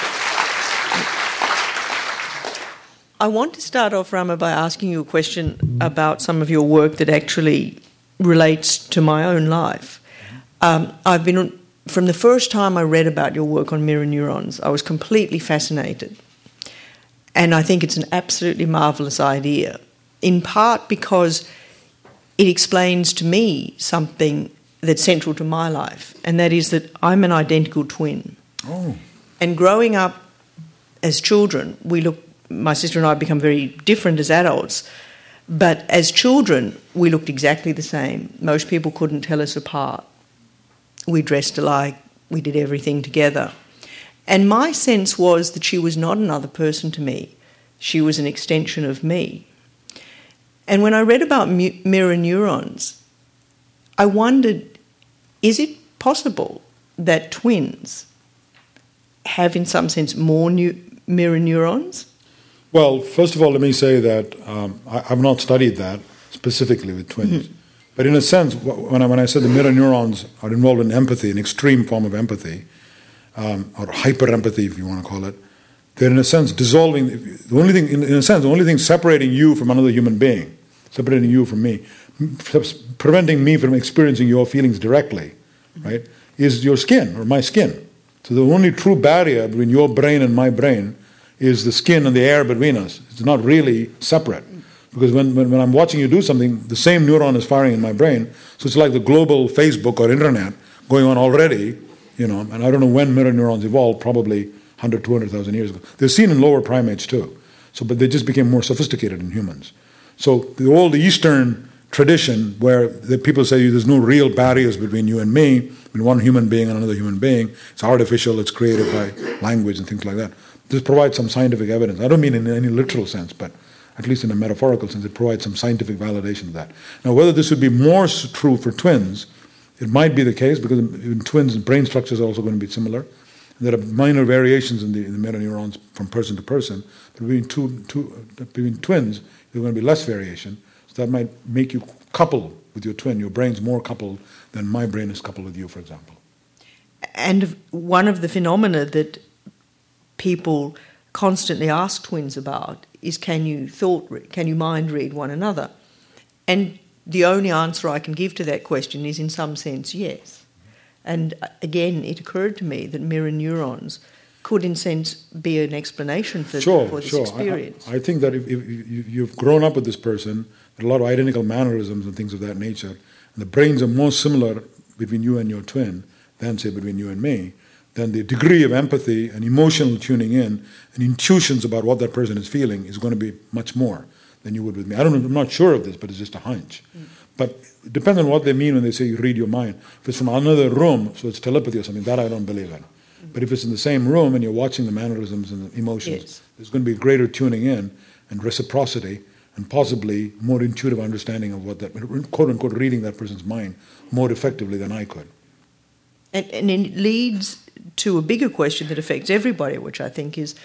I want to start off, Rama, by asking you a question about some of your work that actually relates to my own life. Um, I've been, from the first time I read about your work on mirror neurons, I was completely fascinated. And I think it's an absolutely marvellous idea, in part because it explains to me something that's central to my life, and that is that I'm an identical twin. Oh. And growing up as children, we look, my sister and I become very different as adults, but as children, we looked exactly the same. Most people couldn't tell us apart. We dressed alike, we did everything together. And my sense was that she was not another person to me. She was an extension of me. And when I read about mu- mirror neurons, I wondered, is it possible that twins have, in some sense, more new- mirror neurons? Well, first of all, let me say that um, I, I've not studied that specifically with twins. Mm-hmm. But in a sense, when I, when I said the mirror neurons are involved in empathy, an extreme form of empathy, um, or hyper-empathy, if you want to call it, they're in a sense dissolving, the only thing, in, in a sense, the only thing separating you from another human being, separating you from me, preventing me from experiencing your feelings directly, right, is your skin, or my skin. So the only true barrier between your brain and my brain is the skin and the air between us. It's not really separate. Because when, when, when I'm watching you do something, the same neuron is firing in my brain. So it's like the global Facebook or internet going on already, you know, and I don't know when mirror neurons evolved, probably one hundred, two hundred thousand years ago. They're seen in lower primates too. So, but they just became more sophisticated in humans. So the old Eastern tradition where the people say there's no real barriers between you and me, between one human being and another human being, it's artificial, it's created by language and things like that. This provides some scientific evidence. I don't mean in any literal sense, but at least in a metaphorical sense, it provides some scientific validation of that. Now, whether this would be more true for twins, it might be the case, because in twins, brain structures are also going to be similar. There are minor variations in the, in the mirror neurons from person to person. But between, two, two, between twins, there's going to be less variation. So that might make you couple with your twin. Your brain's more coupled than my brain is coupled with you, for example. And one of the phenomena that people constantly ask twins about is, can you thought read, can you mind read one another? And the only answer I can give to that question is, in some sense, yes. And again, it occurred to me that mirror neurons could, in a sense, be an explanation for, sure, for this sure. experience. I, I think that if, if you've grown up with this person, there are a lot of identical mannerisms and things of that nature, and the brains are more similar between you and your twin than, say, between you and me, then the degree of empathy and emotional tuning in and intuitions about what that person is feeling is going to be much more. than you would with me. I don't know, I'm not sure of this, but it's just a hunch. Mm. But it depends on what they mean when they say you read your mind. If it's from another room, so it's telepathy or something, that I don't believe in. Mm. But if it's in the same room and you're watching the mannerisms and the emotions, yes. there's going to be greater tuning in and reciprocity and possibly more intuitive understanding of what that, quote-unquote, reading that person's mind more effectively than I could. And, and it leads to a bigger question that affects everybody, which I think is,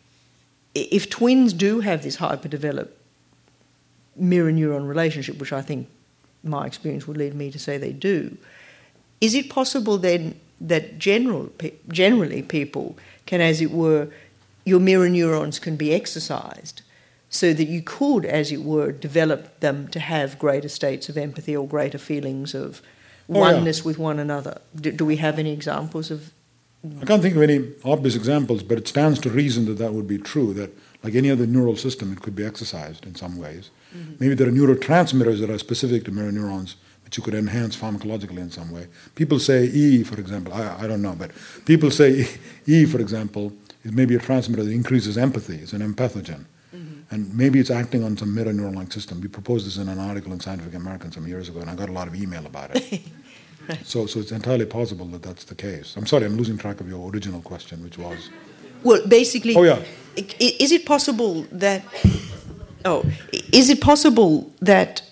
if twins do have this hyper-developed mirror-neuron relationship, which I think my experience would lead me to say they do, is it possible then that general, generally people can, as it were, your mirror neurons can be exercised so that you could, as it were, develop them to have greater states of empathy or greater feelings of oneness oh, yeah. with one another? Do, do we have any examples of... I can't think of any obvious examples, but it stands to reason that that would be true, that like any other neural system, it could be exercised in some ways. Mm-hmm. Maybe there are neurotransmitters that are specific to mirror neurons that you could enhance pharmacologically in some way. People say E, for example, I, I don't know, but people say E, for example, is maybe a transmitter that increases empathy. It's an empathogen. And maybe it's acting on some mirror neuron-like system. We proposed this in an article in Scientific American some years ago, and I got a lot of email about it. right. So so it's entirely possible that that's the case. I'm sorry, I'm losing track of your original question, which was... Well, basically, oh, yeah. is it possible that... Oh, is it possible that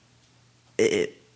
uh,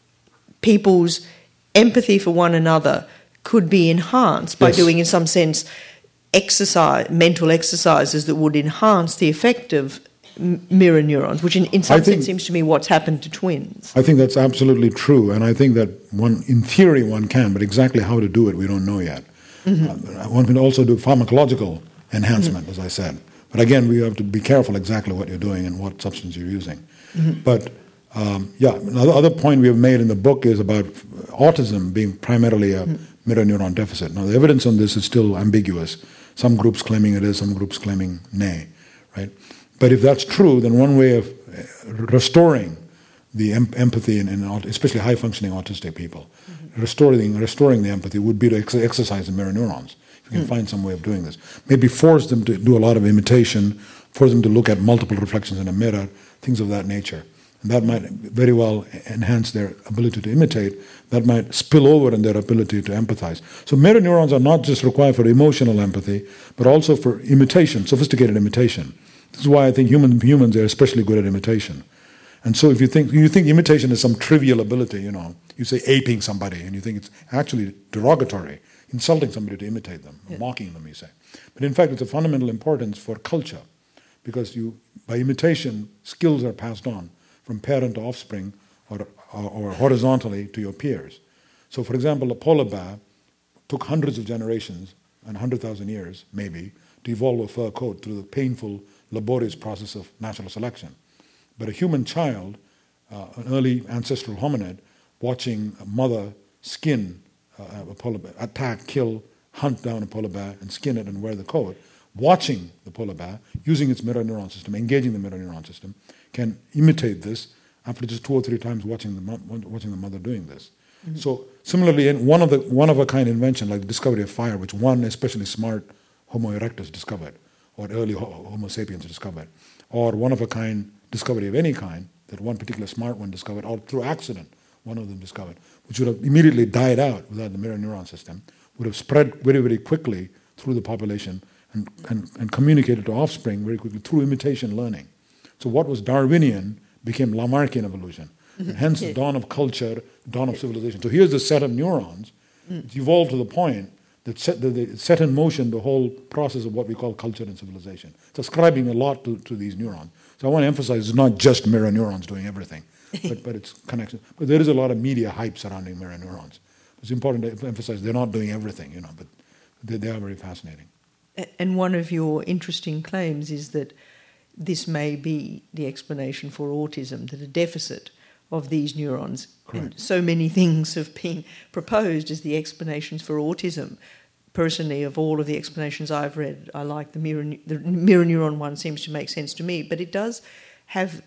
people's empathy for one another could be enhanced by yes. doing, in some sense, exercise, mental exercises that would enhance the effect of mirror neurons, which in, in some think, sense seems to me what's happened to twins. I think that's absolutely true, and I think that one, in theory one can, but exactly how to do it we don't know yet. Mm-hmm. Uh, one can also do pharmacological enhancement, mm-hmm. as I said. But again, we have to be careful exactly what you're doing and what substance you're using. Mm-hmm. But um, yeah, another other point we have made in the book is about autism being primarily a mm-hmm. mirror neuron deficit. Now, the evidence on this is still ambiguous. Some groups claiming it is, some groups claiming nay, right? But if that's true, then one way of restoring the em- empathy in, in especially high-functioning autistic people, mm-hmm. restoring restoring the empathy would be to ex- exercise the mirror neurons. If you can mm-hmm. find some way of doing this, maybe force them to do a lot of imitation, force them to look at multiple reflections in a mirror, things of that nature. And that might very well enhance their ability to imitate. That might spill over in their ability to empathize. So mirror neurons are not just required for emotional empathy, but also for imitation, sophisticated imitation. This is why I think human, humans are especially good at imitation. And so if you think you think imitation is some trivial ability, you know, you say aping somebody, and you think it's actually derogatory, insulting somebody to imitate them, or yeah. mocking them, you say. But in fact, it's of fundamental importance for culture, because you, by imitation, skills are passed on from parent to offspring, or, or, or horizontally to your peers. So, for example, a polar bear took hundreds of generations and one hundred thousand years, maybe, to evolve a fur coat through the painful, laborious process of natural selection. But a human child, uh, an early ancestral hominid, watching a mother skin uh, a polar bear, attack, kill, hunt down a polar bear, and skin it and wear the coat, watching the polar bear, using its mirror neuron system, engaging the mirror neuron system, can imitate this after just two or three times watching the mo- watching the mother doing this. Mm-hmm. So similarly, in one of the one of a kind invention like the discovery of fire, which one especially smart Homo erectus discovered, or early Homo sapiens discovered, or one of a kind discovery of any kind that one particular smart one discovered, or through accident one of them discovered, which would have immediately died out without the mirror neuron system, would have spread very, very quickly through the population and, and, and communicated to offspring very quickly through imitation learning. So what was Darwinian became Lamarckian evolution, and hence the dawn of culture, dawn of civilization. So here's the set of neurons. It's evolved to the point that set, that they set in motion the whole process of what we call culture and civilization. It's ascribing a lot to, to these neurons. So I want to emphasize it's not just mirror neurons doing everything, but, but it's connection. But there is a lot of media hype surrounding mirror neurons. It's important to emphasize they're not doing everything, you know, but they, they are very fascinating. And one of your interesting claims is that this may be the explanation for autism, that a deficit of these neurons. Correct. And so many things have been proposed as the explanations for autism. Personally, of all of the explanations I've read, I like the mirror, the mirror neuron one seems to make sense to me, but it does have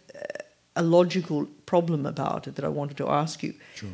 a logical problem about it that I wanted to ask you. Sure.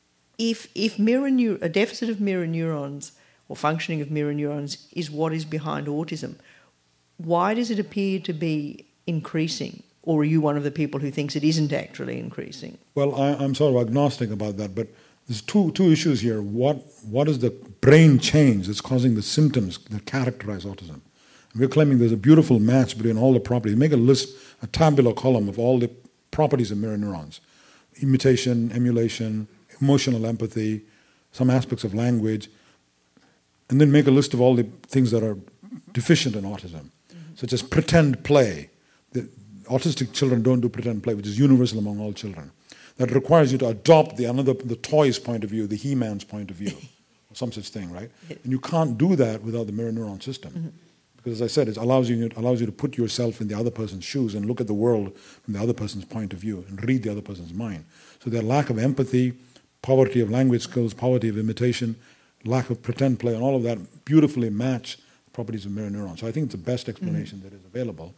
If if mirror neur- a deficit of mirror neurons or functioning of mirror neurons is what is behind autism, why does it appear to be increasing Or are you one of the people who thinks it isn't actually increasing? Well, I, I'm sort of agnostic about that, but there's two two issues here. What what is the brain change that's causing the symptoms that characterize autism? And we're claiming there's a beautiful match between all the properties. Make a list, a tabular column of all the properties of mirror neurons: imitation, emulation, emotional empathy, some aspects of language, and then make a list of all the things that are deficient in autism, mm-hmm. such as pretend play. The autistic children don't do pretend play, which is universal among all children. That requires you to adopt the another the toy's point of view, the He-Man's point of view, or some such thing, right? Yeah. And you can't do that without the mirror neuron system, mm-hmm. because, as I said, it allows you it allows you to put yourself in the other person's shoes and look at the world from the other person's point of view and read the other person's mind. So their lack of empathy, poverty of language skills, poverty of imitation, lack of pretend play, and all of that beautifully match the properties of mirror neurons. So I think it's the best explanation mm-hmm. that is available.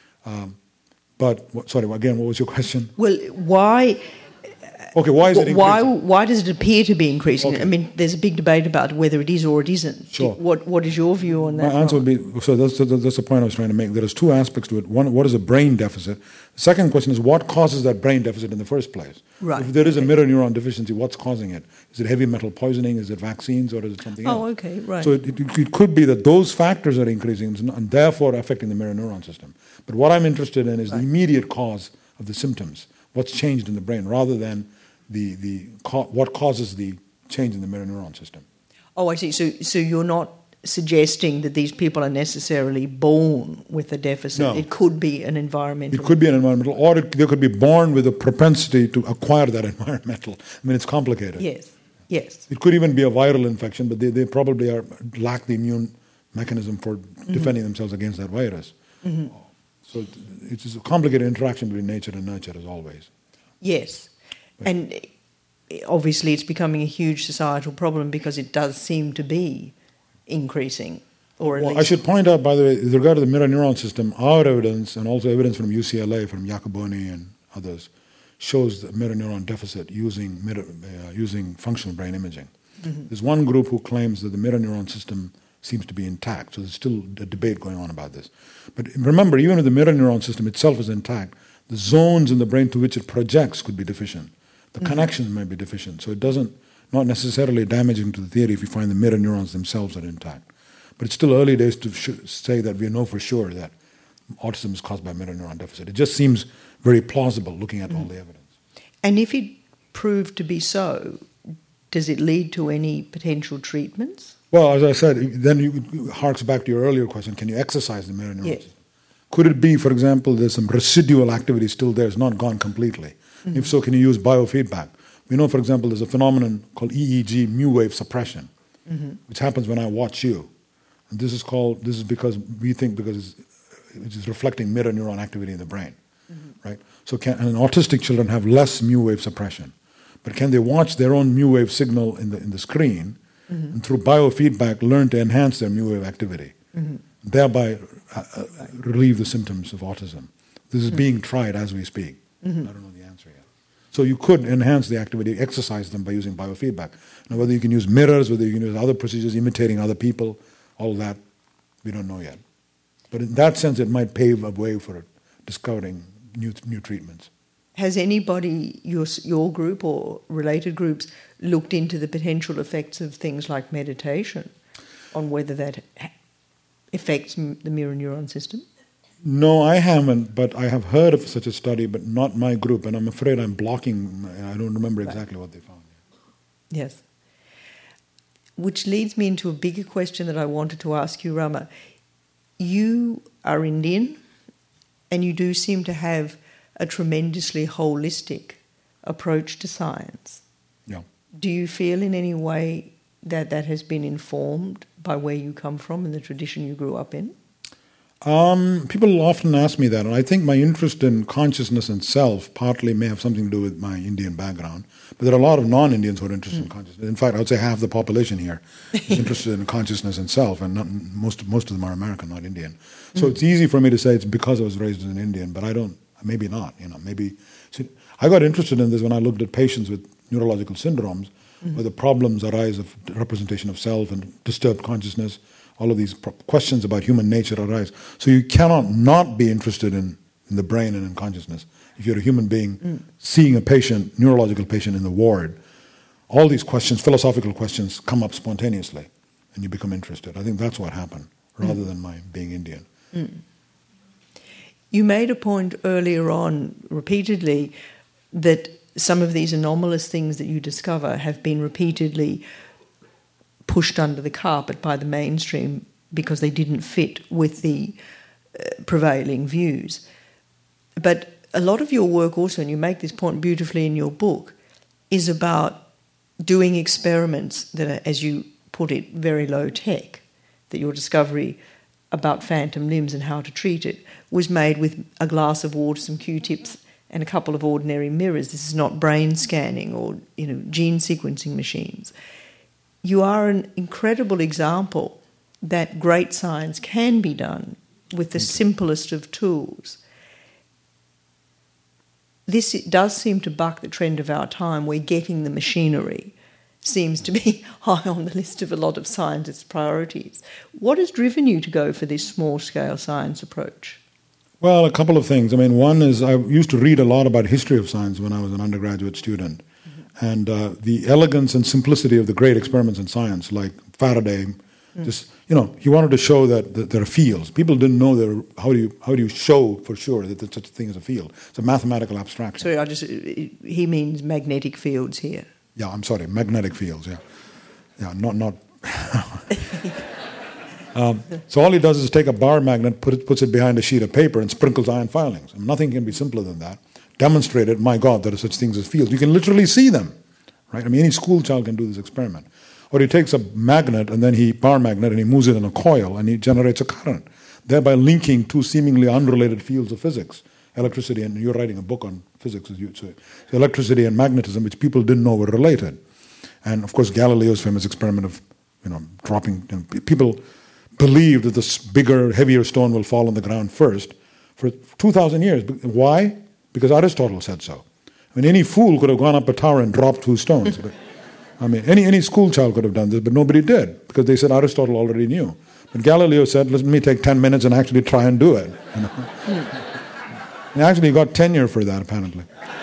Um, but sorry, again, what was your question? Well, why? Okay, why is it increasing? Why, why does it appear to be increasing? Okay. I mean, there's a big debate about whether it is or it isn't. Sure. What What is your view on that? My answer would be, so that's, that's the point I was trying to make. There's two aspects to it. One, what is a brain deficit? The second question is, what causes that brain deficit in the first place? Right. If there is okay. a mirror neuron deficiency, what's causing it? Is it heavy metal poisoning? Is it vaccines? Or is it something else? Oh, okay, right. So it, it, it could be that those factors are increasing and therefore affecting the mirror neuron system. But what I'm interested in is right. the immediate cause of the symptoms. What's changed in the brain, rather than the the what causes the change in the mirror neuron system. Oh, I see. So so you're not suggesting that these people are necessarily born with a deficit. No. It could be an environmental. It could be an environmental, or it, they could be born with a propensity to acquire that environmental. I mean, it's complicated. Yes, yes. It could even be a viral infection, but they, they probably are lack the immune mechanism for mm-hmm. defending themselves against that virus. Mm-hmm. So it's just a complicated interaction between nature and nurture, as always. Yes. And obviously it's becoming a huge societal problem because it does seem to be increasing. Or at well, least I should point out, by the way, with regard to the mirror neuron system, our evidence, and also evidence from U C L A, from Jacoboni and others, shows the mirror neuron deficit using, mirror, uh, using functional brain imaging. Mm-hmm. There's one group who claims that the mirror neuron system seems to be intact, so there's still a debate going on about this. But remember, even if the mirror neuron system itself is intact, the zones in the brain to which it projects could be deficient. The mm-hmm. connections may be deficient, so it doesn't, not necessarily damaging to the theory if you find the mirror neurons themselves are intact. But it's still early days to sh- say that we know for sure that autism is caused by mirror neuron deficit. It just seems very plausible looking at mm-hmm. all the evidence. And if it proved to be so, does it lead to any potential treatments? Well, as I said, then it harks back to your earlier question, can you exercise the mirror neuron yes. system? Could it be, for example, there's some residual activity still there, it's not gone completely? Mm-hmm. If so, can you use biofeedback? We know, for example, there's a phenomenon called E E G, mu wave suppression, mm-hmm. which happens when I watch you. And this is called, this is because we think because it's, it's reflecting mirror neuron activity in the brain, mm-hmm. right? So can and autistic children have less mu wave suppression. But can they watch their own mu wave signal in the in the screen mm-hmm. and through biofeedback learn to enhance their mu wave activity, mm-hmm. thereby uh, uh, relieve the symptoms of autism? This is mm-hmm. being tried as we speak. Mm-hmm. I don't know the answer yet. So you could enhance the activity, exercise them by using biofeedback. Now, whether you can use mirrors, whether you can use other procedures, imitating other people, all that, we don't know yet. But in that sense, it might pave a way for discovering new new treatments. Has anybody, your your group or related groups, looked into the potential effects of things like meditation, on whether that affects the mirror neuron system? No, I haven't, but I have heard of such a study, but not my group, and I'm afraid I'm blocking, I don't remember exactly what they found. Yes. Which leads me into a bigger question that I wanted to ask you, Rama. You are Indian, and you do seem to have a tremendously holistic approach to science. Yeah. Do you feel in any way that that has been informed by where you come from and the tradition you grew up in? Um, people often ask me that, and I think my interest in consciousness and self partly may have something to do with my Indian background. But there are a lot of non-Indians who are interested mm. in consciousness. In fact, I would say half the population here is interested in consciousness and self, and not, most most of them are American, not Indian. So mm. it's easy for me to say it's because I was raised as an Indian, but I don't. Maybe not. You know, maybe see, I got interested in this when I looked at patients with neurological syndromes, mm. where the problems arise of representation of self and disturbed consciousness. All of these pro- questions about human nature arise. So you cannot not be interested in in the brain and in consciousness. If you're a human being mm. seeing a patient, neurological patient in the ward, all these questions, philosophical questions, come up spontaneously, and you become interested. I think that's what happened, rather mm. than my being Indian. Mm. You made a point earlier on, repeatedly, that some of these anomalous things that you discover have been repeatedly pushed under the carpet by the mainstream because they didn't fit with the uh, prevailing views. But a lot of your work also, and you make this point beautifully in your book, is about doing experiments that are, as you put it, very low tech, that your discovery about phantom limbs and how to treat it was made with a glass of water, some Q-tips, and a couple of ordinary mirrors. This is not brain scanning or, you know, gene sequencing machines. You are an incredible example that great science can be done with the simplest of tools. This does seem to buck the trend of our time, where getting the machinery seems to be high on the list of a lot of scientists' priorities. What has driven you to go for this small-scale science approach? Well, a couple of things. I mean, one is I used to read a lot about history of science when I was an undergraduate student. Mm-hmm. And uh, the elegance and simplicity of the great experiments in science, like Faraday, mm. just, you know, he wanted to show that, that there are fields. People didn't know there, how do you how do you show for sure that there's such a thing as a field. It's a mathematical abstraction. Sorry, I just, he means magnetic fields here. Yeah, I'm sorry, magnetic fields, yeah. Yeah, not... not Um, so all he does is take a bar magnet, put it, puts it behind a sheet of paper, and sprinkles iron filings. I mean, nothing can be simpler than that. Demonstrated, my God, there are such things as fields. You can literally see them, right? I mean, any school child can do this experiment. Or he takes a magnet, and then he, bar magnet, and he moves it in a coil, and he generates a current, thereby linking two seemingly unrelated fields of physics, electricity, and you're writing a book on physics, as you say, so electricity and magnetism, which people didn't know were related. And, of course, Galileo's famous experiment of, you know, dropping, you know, people believed that this bigger, heavier stone will fall on the ground first for two thousand years. Why? Because Aristotle said so. I mean, any fool could have gone up a tower and dropped two stones. But, I mean, any, any school child could have done this, but nobody did, because they said Aristotle already knew. But Galileo said, let me take ten minutes and actually try and do it. You know? And actually he got tenure for that, apparently.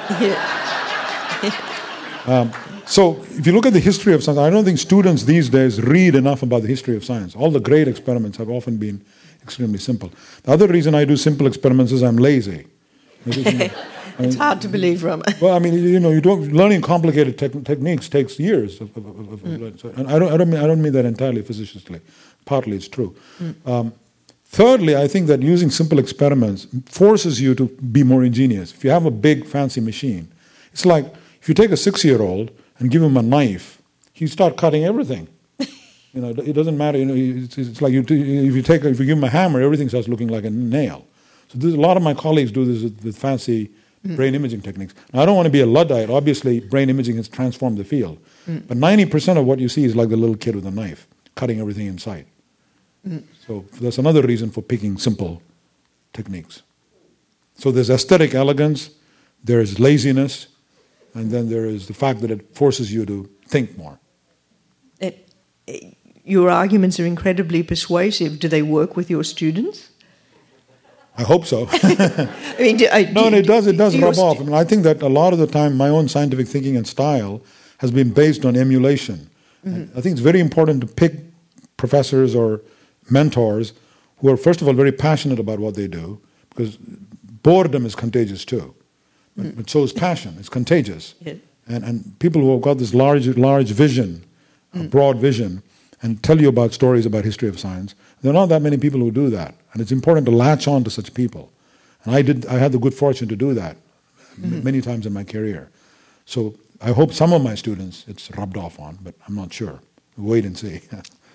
um, So if you look at the history of science, I don't think students these days read enough about the history of science. All the great experiments have often been extremely simple. The other reason I do simple experiments is I'm lazy. It's I mean, hard to believe, Rama. Well, I mean, you know, you don't learning complicated te- techniques takes years. Of, of, of, mm. so, and I don't, I don't mean, I don't mean that entirely facetiously. Partly it's true. Mm. Um, thirdly, I think that using simple experiments forces you to be more ingenious. If you have a big fancy machine, it's like if you take a six-year-old and give him a knife, he start cutting everything. You know, it doesn't matter. You know, it's, it's like you, if you take, if you give him a hammer, everything starts looking like a nail. So there's a lot of my colleagues do this with, with fancy mm. brain imaging techniques. Now, I don't want to be a Luddite. Obviously, brain imaging has transformed the field. Mm. But ninety percent of what you see is like the little kid with a knife, cutting everything in sight. Mm. So that's another reason for picking simple techniques. So there's aesthetic elegance, there's laziness, and then there is the fact that it forces you to think more. It, it, your arguments are incredibly persuasive. Do they work with your students? I hope so. I mean, do, I, no, do, and it does. It does rub stu- off. I mean, I think that a lot of the time, my own scientific thinking and style has been based on emulation. Mm-hmm. I think it's very important to pick professors or mentors who are, first of all, very passionate about what they do, because boredom is contagious too. But, mm. but so is passion. It's contagious. Yeah. And and people who have got this large, large vision, mm. a broad vision, and tell you about stories about history of science, there are not that many people who do that. And it's important to latch on to such people. And I did. I had the good fortune to do that mm-hmm. m- many times in my career. So I hope some of my students it's rubbed off on, but I'm not sure. Wait and see.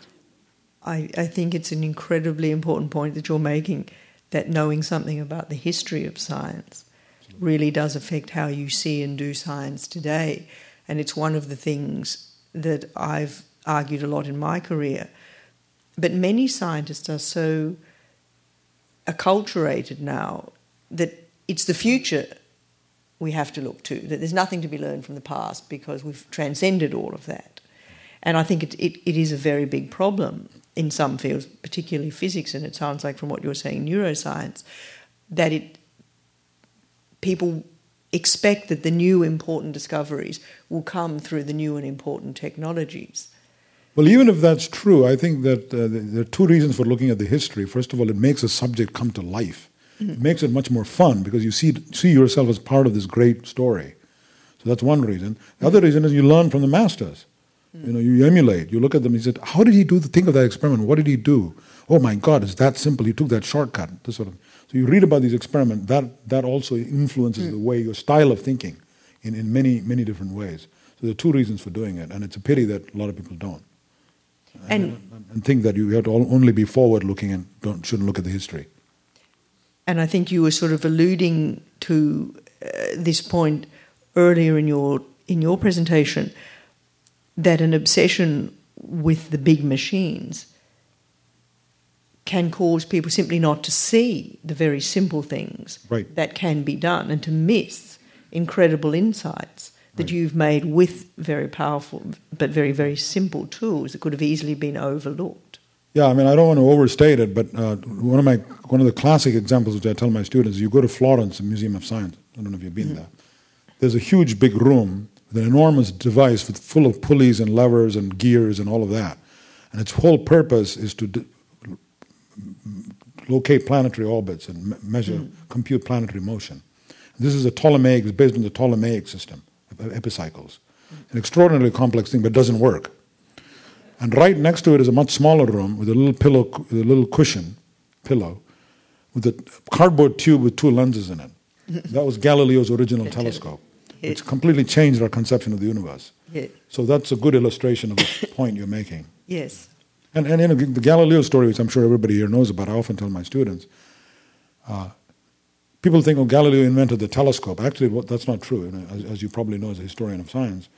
I, I think it's an incredibly important point that you're making, that knowing something about the history of science really does affect how you see and do science today. And it's one of the things that I've argued a lot in my career. But many scientists are so acculturated now that it's the future we have to look to, that there's nothing to be learned from the past because we've transcended all of that. And I think it, it, it is a very big problem in some fields, particularly physics, and it sounds like from what you're saying, neuroscience, that it people expect that the new important discoveries will come through the new and important technologies. Well, even if that's true, I think that uh, there are two reasons for looking at the history. First of all, it makes a subject come to life. Mm-hmm. It makes it much more fun because you see see yourself as part of this great story. So that's one reason. The other reason is you learn from the masters. Mm-hmm. You know, you emulate. You look at them and you say, how did he do the, think of that experiment? What did he do? Oh my God, it's that simple. He took that shortcut. This sort of. So you read about these experiments. That that also influences mm-hmm. the way your style of thinking in, in many, many different ways. So there are two reasons for doing it, and it's a pity that a lot of people don't. And, and, and think that you have to only be forward-looking and don't shouldn't look at the history. And I think you were sort of alluding to uh, this point earlier in your in your presentation, that an obsession with the big machines can cause people simply not to see the very simple things right. that can be done and to miss incredible insights that right. you've made with very powerful but very, very simple tools that could have easily been overlooked. Yeah, I mean, I don't want to overstate it, but uh, one of my one of the classic examples which I tell my students, you go to Florence, the Museum of Science. I don't know if you've been mm-hmm. there. There's a huge big room with an enormous device with, full of pulleys and levers and gears and all of that. And its whole purpose is to d- locate planetary orbits and me- measure, mm. compute planetary motion. This is a Ptolemaic, it's based on the Ptolemaic system, epicycles. Mm. An extraordinarily complex thing, but it doesn't work. And right next to it is a much smaller room with a little pillow, with a little cushion, pillow, with a cardboard tube with two lenses in it. That was Galileo's original telescope. Yeah. It's completely changed our conception of the universe. Yeah. So that's a good illustration of the point you're making. Yes. And, and you know, the Galileo story, which I'm sure everybody here knows about, I often tell my students, uh, people think, oh, Galileo invented the telescope. Actually, well, that's not true. You know, as, as you probably know as a historian of science,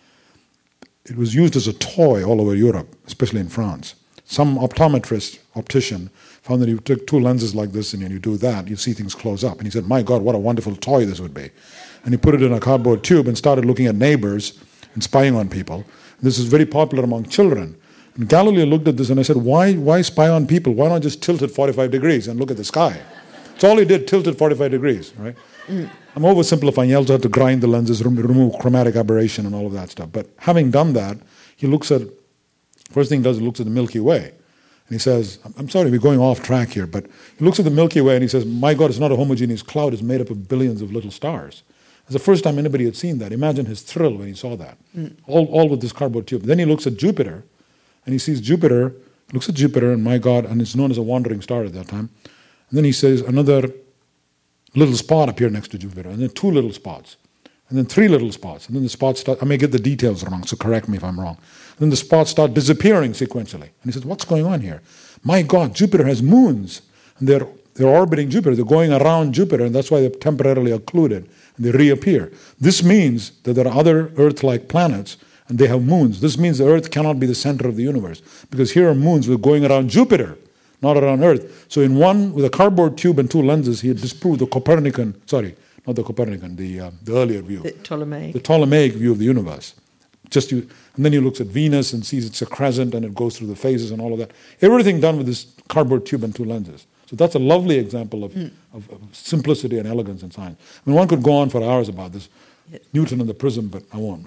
it was used as a toy all over Europe, especially in France. Some optometrist, optician, found that you took two lenses like this and you do that, you see things close up. And he said, my God, what a wonderful toy this would be. And he put it in a cardboard tube and started looking at neighbors and spying on people. This is very popular among children. And Galileo looked at this and I said, why, why spy on people? Why not just tilt it forty-five degrees and look at the sky? That's all he did, tilt it forty-five degrees, right? Mm. I'm oversimplifying. You also have to grind the lenses, remove chromatic aberration and all of that stuff. But having done that, he looks at, first thing he does, he looks at the Milky Way. And he says, I'm sorry, we're going off track here, but he looks at the Milky Way and he says, my God, it's not a homogeneous cloud, it's made up of billions of little stars. It's the first time anybody had seen that. Imagine his thrill when he saw that. Mm. All, all with this cardboard tube. Then he looks at Jupiter, and he sees Jupiter, looks at Jupiter, and my God, and it's known as a wandering star at that time. And then he says another little spot appeared next to Jupiter, and then two little spots, and then three little spots, and then the spots start, I may get the details wrong, so correct me if I'm wrong. And then the spots start disappearing sequentially. And he says, what's going on here? My God, Jupiter has moons, and they're they're orbiting Jupiter, they're going around Jupiter, and that's why they're temporarily occluded, and they reappear. This means that there are other Earth-like planets, and they have moons. This means the Earth cannot be the center of the universe, because here are moons that are going around Jupiter, not around Earth. So in one, with a cardboard tube and two lenses, he had disproved the Copernican, sorry, not the Copernican, the, uh, the earlier view. The Ptolemaic. The Ptolemaic view of the universe. Just you, and then he looks at Venus and sees it's a crescent and it goes through the phases and all of that. Everything done with this cardboard tube and two lenses. So that's a lovely example of, mm. of, of simplicity and elegance in science. I mean, one could go on for hours about this. Yes. Newton and the prism, but I won't.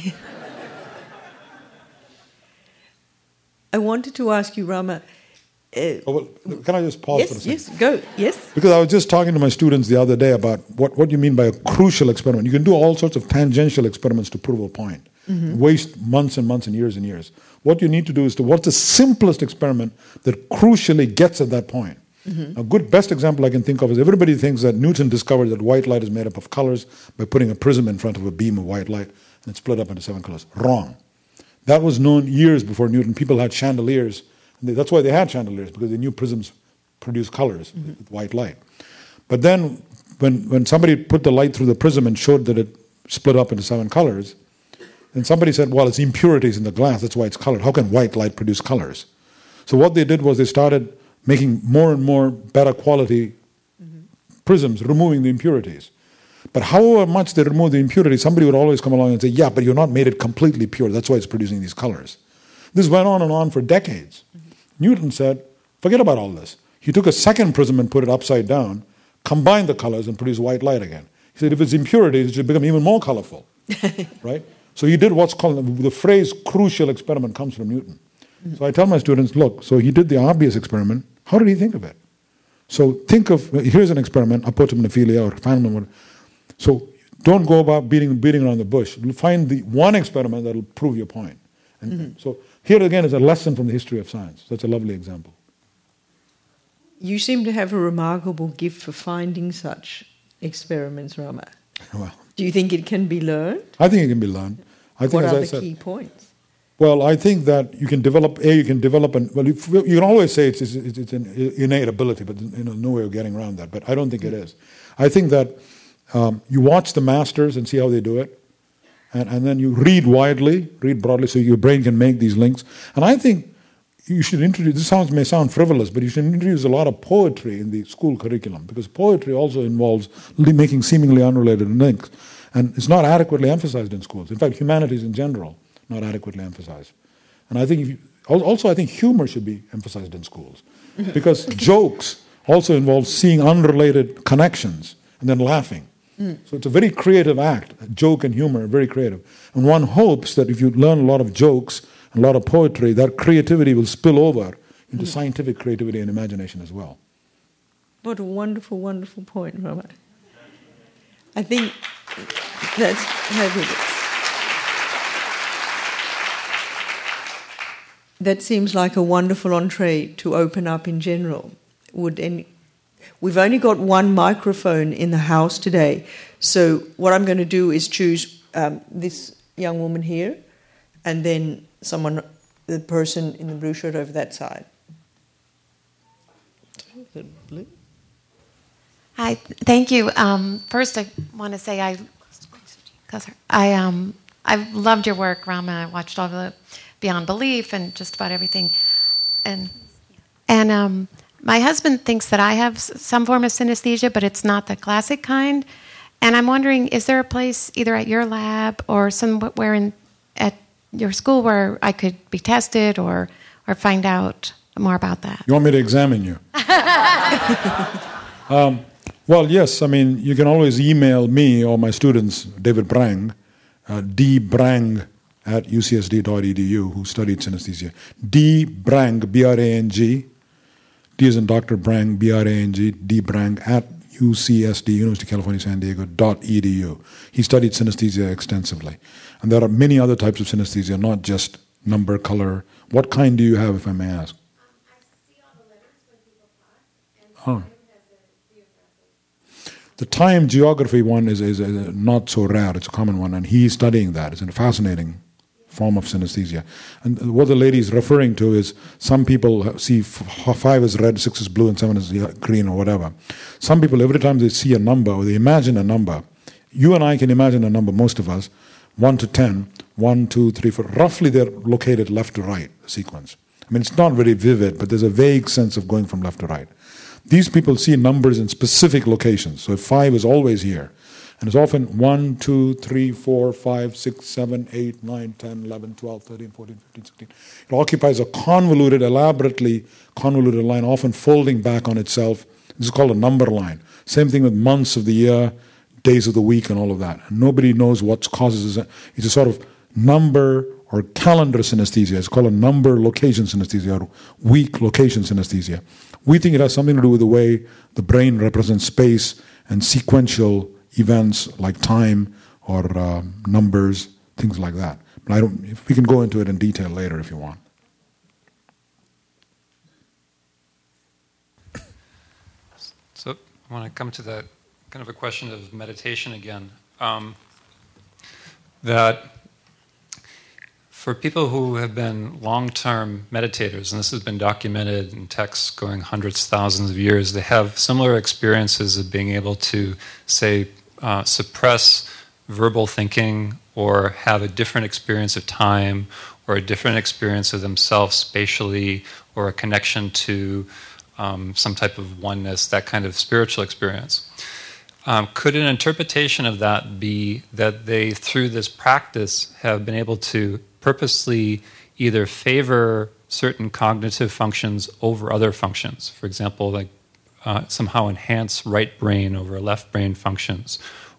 I wanted to ask you, Rama. Uh, oh, well, can I just pause yes, for a second? Yes, go, yes. Because I was just talking to my students the other day about what, what you mean by a crucial experiment. You can do all sorts of tangential experiments to prove a point. Mm-hmm. Waste months and months and years and years. What you need to do is to, what's the simplest experiment that crucially gets at that point? Mm-hmm. A good, best example I can think of is everybody thinks that Newton discovered that white light is made up of colors by putting a prism in front of a beam of white light and it's split up into seven colors. Wrong. That was known years before Newton. People had chandeliers. And they, that's why they had chandeliers, because they knew prisms produce colors mm-hmm. with, with white light. But then when, when somebody put the light through the prism and showed that it split up into seven colors, then somebody said, well, it's impurities in the glass, that's why it's colored. How can white light produce colors? So what they did was they started making more and more better quality mm-hmm. prisms, removing the impurities. But however much they remove the impurities, somebody would always come along and say, yeah, but you're not made it completely pure, that's why it's producing these colors. This went on and on for decades. Mm-hmm. Newton said, forget about all this. He took a second prism and put it upside down, combined the colors and produced white light again. He said, if it's impurities, it should become even more colorful, right? So he did what's called, the phrase crucial experiment comes from Newton. Mm-hmm. So I tell my students, look, so he did the obvious experiment. How did he think of it? So think of, here's an experiment, apotemnophilia or Feynman. So don't go about beating, beating around the bush. Find the one experiment that will prove your point. And mm-hmm. so here again is a lesson from the history of science. That's a lovely example. You seem to have a remarkable gift for finding such experiments, Rama. Well, do you think it can be learned? I think it can be learned. I think, what as are I the said, key points? Well, I think that you can develop, A, you can develop, an, well, you, you can always say it's, it's, it's an innate ability, but you know, no way of getting around that. But I don't think it is. I think that um, you watch the masters and see how they do it, and, and then you read widely, read broadly, so your brain can make these links. And I think you should introduce, this sounds may sound frivolous, but you should introduce a lot of poetry in the school curriculum, because poetry also involves making seemingly unrelated links. And it's not adequately emphasized in schools. In fact, humanities in general, not adequately emphasized. And I think, if you, also I think humor should be emphasized in schools. Because jokes also involve seeing unrelated connections and then laughing. Mm. So it's a very creative act. Joke and humor are very creative. And one hopes that if you learn a lot of jokes, a lot of poetry, that creativity will spill over into mm. scientific creativity and imagination as well. What a wonderful, wonderful point, Rama. I think that's fabulous. That seems like a wonderful entree to open up in general. Would any, we've only got one microphone in the house today, so what I'm going to do is choose um, this young woman here, and then someone, the person in the blue shirt over that side. Hi, thank you. Um, first, I want to say I, I, um, I loved your work, Rama. I watched all the Beyond Belief and just about everything, and and um, my husband thinks that I have some form of synesthesia, but it's not the classic kind. And I'm wondering, is there a place either at your lab or somewhere in at your school where I could be tested or or find out more about that? You want me to examine you? um, well, yes. I mean, you can always email me or my students, David Brang, uh, D Brang at U C S D dot E D U, who studied synesthesia. D Brang, B R A N G. D is in Doctor Brang, B R A N G. D Brang at U C S D, University of California, San Diego, dot E D U. He studied synesthesia extensively. And there are many other types of synesthesia, not just number, color. What kind do you have, if I may ask? Um, I see all the letters when people talk, and oh. The time geography one is, is, is not so rare, it's a common one, and he's studying that. It's a fascinating form of synesthesia. And what the lady is referring to is some people see f- five is red, six is blue, and seven is green or whatever. Some people, every time they see a number or they imagine a number, you and I can imagine a number, most of us, one to ten, one, two, three, four, roughly they're located left to right, the sequence. I mean, it's not very vivid, but there's a vague sense of going from left to right. These people see numbers in specific locations. So if five is always here, and it's often one, two, three, four, five, six, seven, eight, nine, ten, eleven, twelve, thirteen, fourteen, fifteen, sixteen. It occupies a convoluted, elaborately convoluted line, often folding back on itself. This is called a number line. Same thing with months of the year, days of the week, and all of that. And nobody knows what causes it. It's a sort of number or calendar synesthesia. It's called a number location synesthesia or week location synesthesia. We think it has something to do with the way the brain represents space and sequential events like time or uh, numbers, things like that. But I don't. If we can go into it in detail later if you want. So I want to come to that kind of a question of meditation again. Um, that for people who have been long-term meditators, and this has been documented in texts going hundreds, thousands of years, they have similar experiences of being able to, say, uh, suppress verbal thinking or have a different experience of time or a different experience of themselves spatially or a connection to um, some type of oneness, that kind of spiritual experience. Um, could an interpretation of that be that they, through this practice, have been able to purposely either favor certain cognitive functions over other functions? For example, like uh, somehow enhance right brain over left brain functions,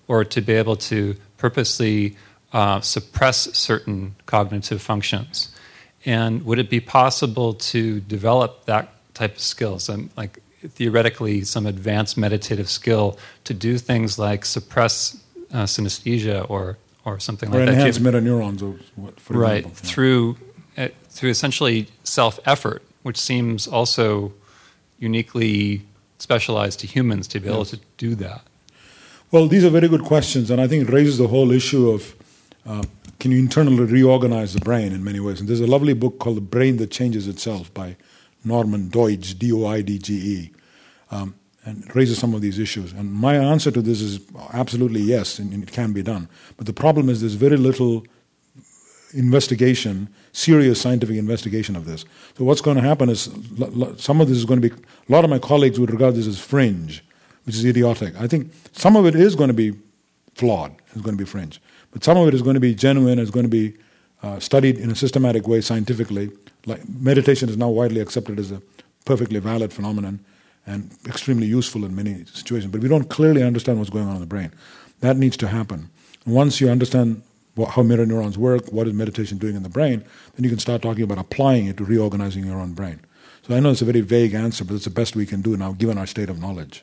or to be able to purposely uh, suppress certain cognitive functions. And would it be possible to develop that type of skills, and like theoretically some advanced meditative skill to do things like suppress uh, synesthesia or or something or like that? Or enhance mirror neurons, or what, for right, example. Yeah. through uh, through essentially self-effort, which seems also uniquely specialized to humans to be able yes. to do that. Well, these are very good questions, and I think it raises the whole issue of uh, can you internally reorganize the brain in many ways. And there's a lovely book called The Brain That Changes Itself by Norman Doidge, D O I D G E, um, and it raises some of these issues. And my answer to this is absolutely yes, and it can be done. But the problem is there's very little investigation, serious scientific investigation of this. So what's going to happen is some of this is going to be, a lot of my colleagues would regard this as fringe, which is idiotic. I think some of it is going to be flawed, it's going to be fringe. But some of it is going to be genuine, it's going to be uh, studied in a systematic way scientifically. Like meditation is now widely accepted as a perfectly valid phenomenon and extremely useful in many situations. But we don't clearly understand what's going on in the brain. That needs to happen. Once you understand what, how mirror neurons work, what is meditation doing in the brain, then you can start talking about applying it to reorganizing your own brain. So I know it's a very vague answer, but it's the best we can do now given our state of knowledge.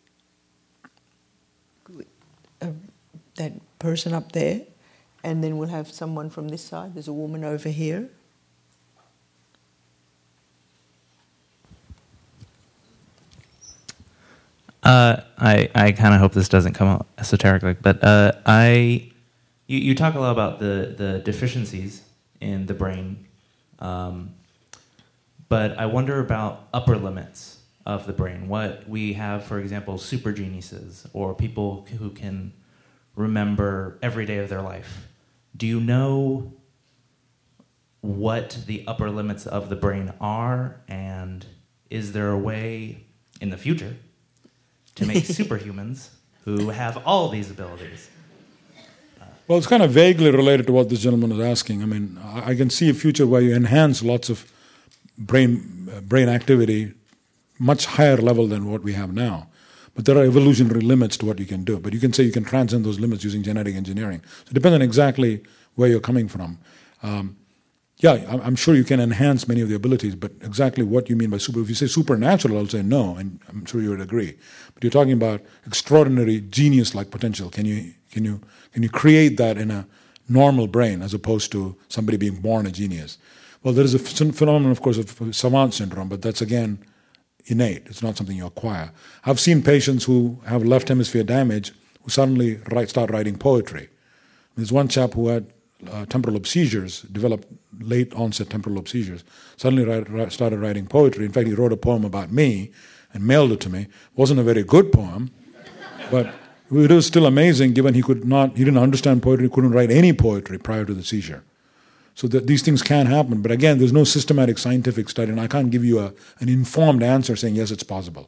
Uh, that person up there, and then we'll have someone from this side. There's a woman over here. Uh, I I kind of hope this doesn't come out esoteric, but uh, I you, you talk a lot about the, the deficiencies in the brain, um, but I wonder about upper limits of the brain. What we have, for example, super geniuses or people who can remember every day of their life. Do you know what the upper limits of the brain are, and is there a way in the future to make superhumans who have all these abilities? Uh, well, it's kind of vaguely related to what this gentleman is asking. I mean, I can see a future where you enhance lots of brain uh, brain activity, much higher level than what we have now. But there are evolutionary limits to what you can do. But you can say you can transcend those limits using genetic engineering. So it depends on exactly where you're coming from. Um, yeah, I'm sure you can enhance many of the abilities, but exactly what you mean by super, if you say supernatural, I'll say no, and I'm sure you would agree. But you're talking about extraordinary genius-like potential. Can you can you can you create that in a normal brain as opposed to somebody being born a genius? Well, there is a phenomenon, of course, of savant syndrome, but that's again innate. It's not something you acquire. I've seen patients who have left hemisphere damage who suddenly write, start writing poetry. There's one chap who had uh, temporal lobe seizures, developed late onset temporal lobe seizures, suddenly write, write, started writing poetry. In fact, he wrote a poem about me and mailed it to me. It wasn't a very good poem, but it was still amazing given he could not, he didn't understand poetry, he couldn't write any poetry prior to the seizure. So that these things can happen, but again, there's no systematic scientific study, and I can't give you a, an informed answer saying, yes, it's possible.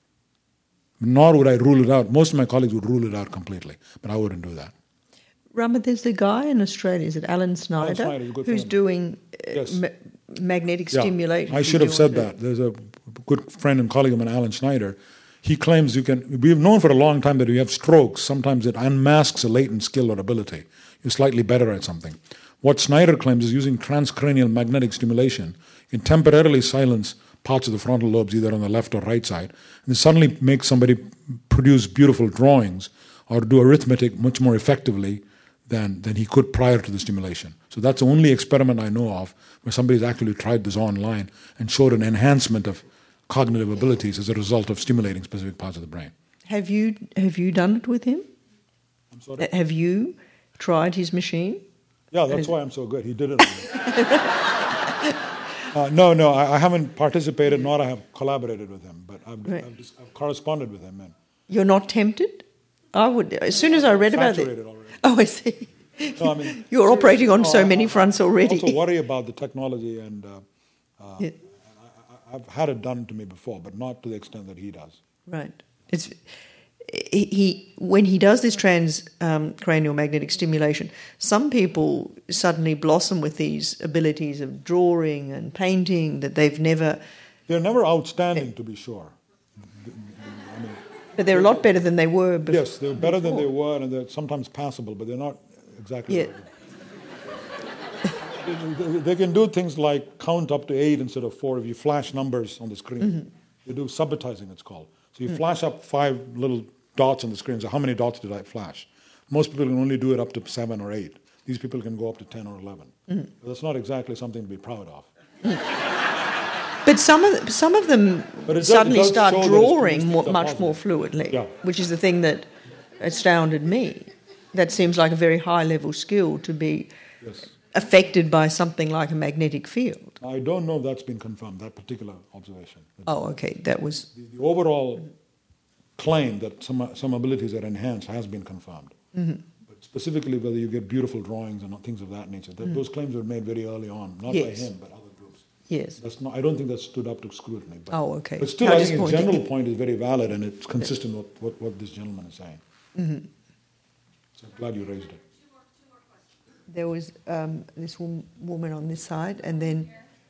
Nor would I rule it out. Most of my colleagues would rule it out completely, but I wouldn't do that. Rama, there's the guy in Australia, is it Alan Snyder, Alan Snyder, who's friend. doing uh, Yes. ma- magnetic Yeah, stimulation. I should have said that. There's a good friend and colleague of mine, Alan Snyder. He claims you can, we've known for a long time that if you have strokes, sometimes it unmasks a latent skill or ability. You're slightly better at something. What Snyder claims is using transcranial magnetic stimulation, you can temporarily silence parts of the frontal lobes, either on the left or right side, and it suddenly makes somebody produce beautiful drawings or do arithmetic much more effectively than, than he could prior to the stimulation. So that's the only experiment I know of where somebody's actually tried this online and showed an enhancement of cognitive abilities as a result of stimulating specific parts of the brain. Have you have you done it with him? I'm sorry? Have you tried his machine? Yeah, that's why I'm so good. He did it. uh, no, no, I, I haven't participated, nor I have collaborated with him, but I've, Right. I've, just, I've corresponded with him. And You're not tempted? I would. As soon as I read about it. saturated already. Oh, I see. No, I mean, You're operating on no, so I- many I- fronts already. I also worry about the technology, and uh, uh, Yeah. I, I've had it done to me before, but not to the extent that he does. Right. It's he, he when he does this trans um, cranial magnetic stimulation. Some people suddenly blossom with these abilities of drawing and painting that they've never. They're never outstanding, to be sure. I mean, But they're a lot better than they were before. Yes, they're better than they were, and they're sometimes passable, but they're not exactly. Yeah. They, they can do things like count up to eight instead of four if you flash numbers on the screen. Mm-hmm. They do subitizing, it's called. So you mm. flash up five little dots on the screen. So how many dots did I flash? Most people can only do it up to seven or eight. These people can go up to ten or eleven. Mm. That's not exactly something to be proud of. Mm. But some of the, some of them does, suddenly start drawing more, much more fluidly, yeah. which is the thing that astounded me. That seems like a very high-level skill to be yes. affected by something like a magnetic field. I don't know if that's been confirmed, that particular observation. Oh, okay, that was... The, the overall claim that some, some abilities are enhanced has been confirmed. Mm-hmm. But specifically whether you get beautiful drawings and things of that nature, that, mm-hmm. those claims were made very early on, not yes. by him, but other groups. Yes. That's not, I don't think that stood up to scrutiny. But, oh, okay. But still, How I think the general point is very valid, and it's consistent with what, what this gentleman is saying. Mm-hmm. So I'm glad you raised it. There was um, this woman on this side, and then...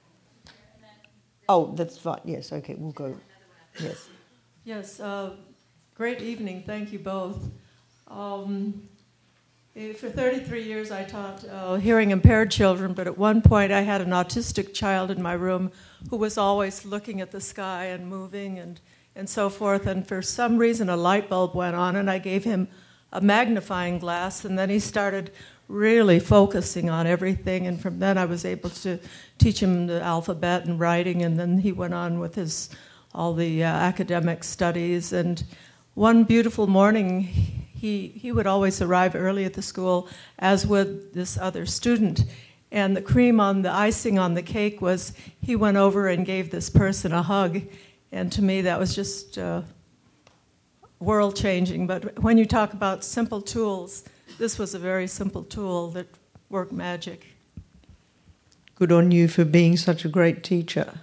Oh, that's fine. Yes, okay, we'll go. Yes. Yes, uh, great evening. Thank you both. Um, for thirty-three years, I taught uh, hearing-impaired children, but at one point I had an autistic child in my room who was always looking at the sky and moving and, and so forth, and for some reason a light bulb went on, and I gave him a magnifying glass, and then he started really focusing on everything, and from then I was able to teach him the alphabet and writing, and then he went on with his all the uh, academic studies. And one beautiful morning, he he would always arrive early at the school, as would this other student, and the cream on the icing on the cake was he went over and gave this person a hug, and to me that was just uh, world-changing. But when you talk about simple tools, this was a very simple tool that worked magic. Good on you for being such a great teacher.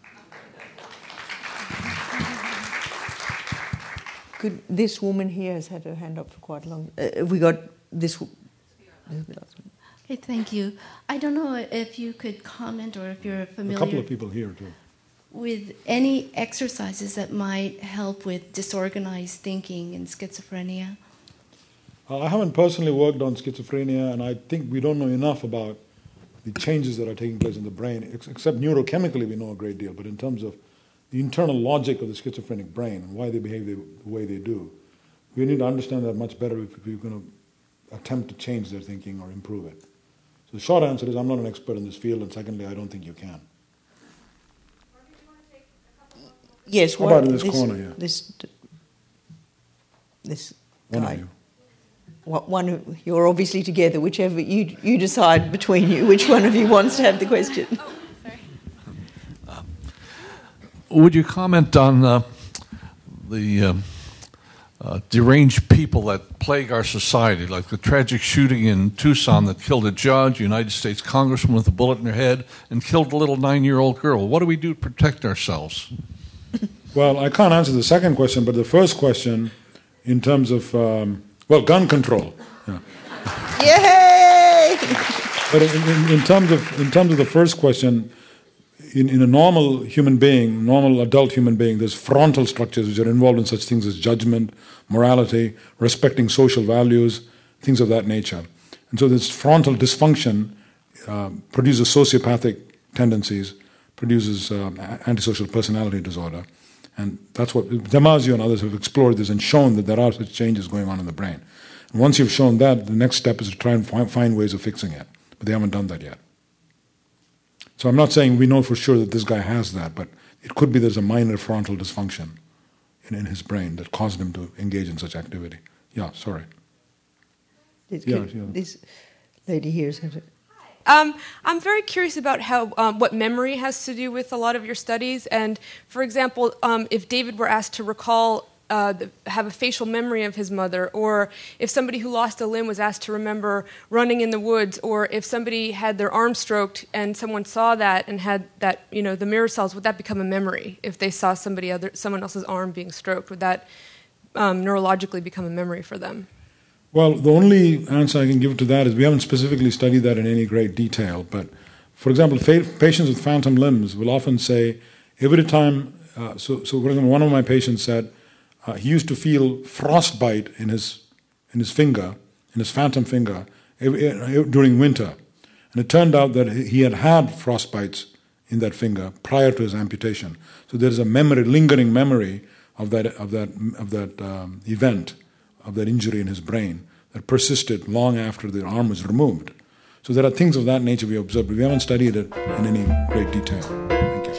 Good. This woman here has had her hand up for quite a long. Uh, we got this. Okay, thank you. I don't know if you could comment or if you're familiar. A couple of people here too. With any exercises that might help with disorganized thinking and schizophrenia. Uh, I haven't personally worked on schizophrenia, and I think we don't know enough about the changes that are taking place in the brain, ex- except neurochemically we know a great deal, but in terms of the internal logic of the schizophrenic brain and why they behave the, the way they do, we need to understand that much better if we're going to attempt to change their thinking or improve it. So the short answer is I'm not an expert in this field, and secondly, I don't think you can. Yes, How about in this, this corner here? This, this One guy. of you. One who, you're obviously together, whichever you you decide between you, which one of you wants to have the question. Oh, sorry. Uh, would you comment on uh, the uh, uh, deranged people that plague our society, like the tragic shooting in Tucson that killed a judge, a United States congressman with a bullet in their head, and killed a little nine-year-old girl? What do we do to protect ourselves? Well, I can't answer the second question, but the first question, in terms of... Um, Well, gun control. Yeah. Yay! But in, in, in terms of in terms of the first question, in, in a normal human being, normal adult human being, there's frontal structures which are involved in such things as judgment, morality, respecting social values, things of that nature. And so this frontal dysfunction uh, produces sociopathic tendencies, produces uh, antisocial personality disorder. And that's what Damasio and others have explored this and shown that there are such changes going on in the brain. And once you've shown that, the next step is to try and find, find ways of fixing it. But they haven't done that yet. So I'm not saying we know for sure that this guy has that, but it could be there's a minor frontal dysfunction in, in his brain that caused him to engage in such activity. Yeah, sorry. This, yeah, yeah. This lady here said it. Um, I'm very curious about how um, what memory has to do with a lot of your studies. And, for example, um, if David were asked to recall, uh, the, have a facial memory of his mother, or if somebody who lost a limb was asked to remember running in the woods, or if somebody had their arm stroked and someone saw that and had that, you know, the mirror cells, would that become a memory? If they saw somebody other, someone else's arm being stroked, would that um, neurologically become a memory for them? Well, the only answer I can give to that is we haven't specifically studied that in any great detail. But, for example, fa- patients with phantom limbs will often say, every time, uh, so, so for example, one of my patients said, uh, he used to feel frostbite in his in his finger, in his phantom finger, during winter. And it turned out that he had had frostbites in that finger prior to his amputation. So there is a memory, lingering memory of that of that of that um, event, of that injury in his brain that persisted long after the arm was removed. So there are things of that nature we observed, but we haven't studied it in any great detail. Thank you.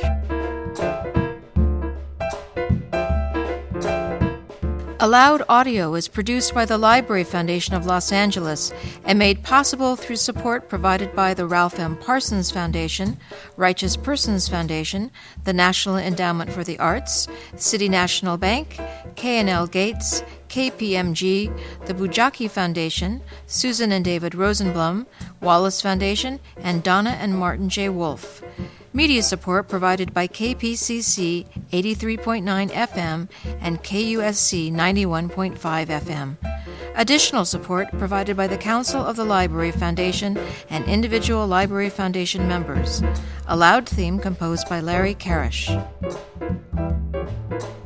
Allowed Audio is produced by the Library Foundation of Los Angeles and made possible through support provided by the Ralph M. Parsons Foundation, Righteous Persons Foundation, the National Endowment for the Arts, City National Bank, K and L Gates, K P M G, the Bujaki Foundation, Susan and David Rosenblum, Wallace Foundation, and Donna and Martin J. Wolfe. Media support provided by K P C C eighty-three point nine F M and K U S C ninety-one point five F M. Additional support provided by the Council of the Library Foundation and individual Library Foundation members. A loud theme composed by Larry Karish.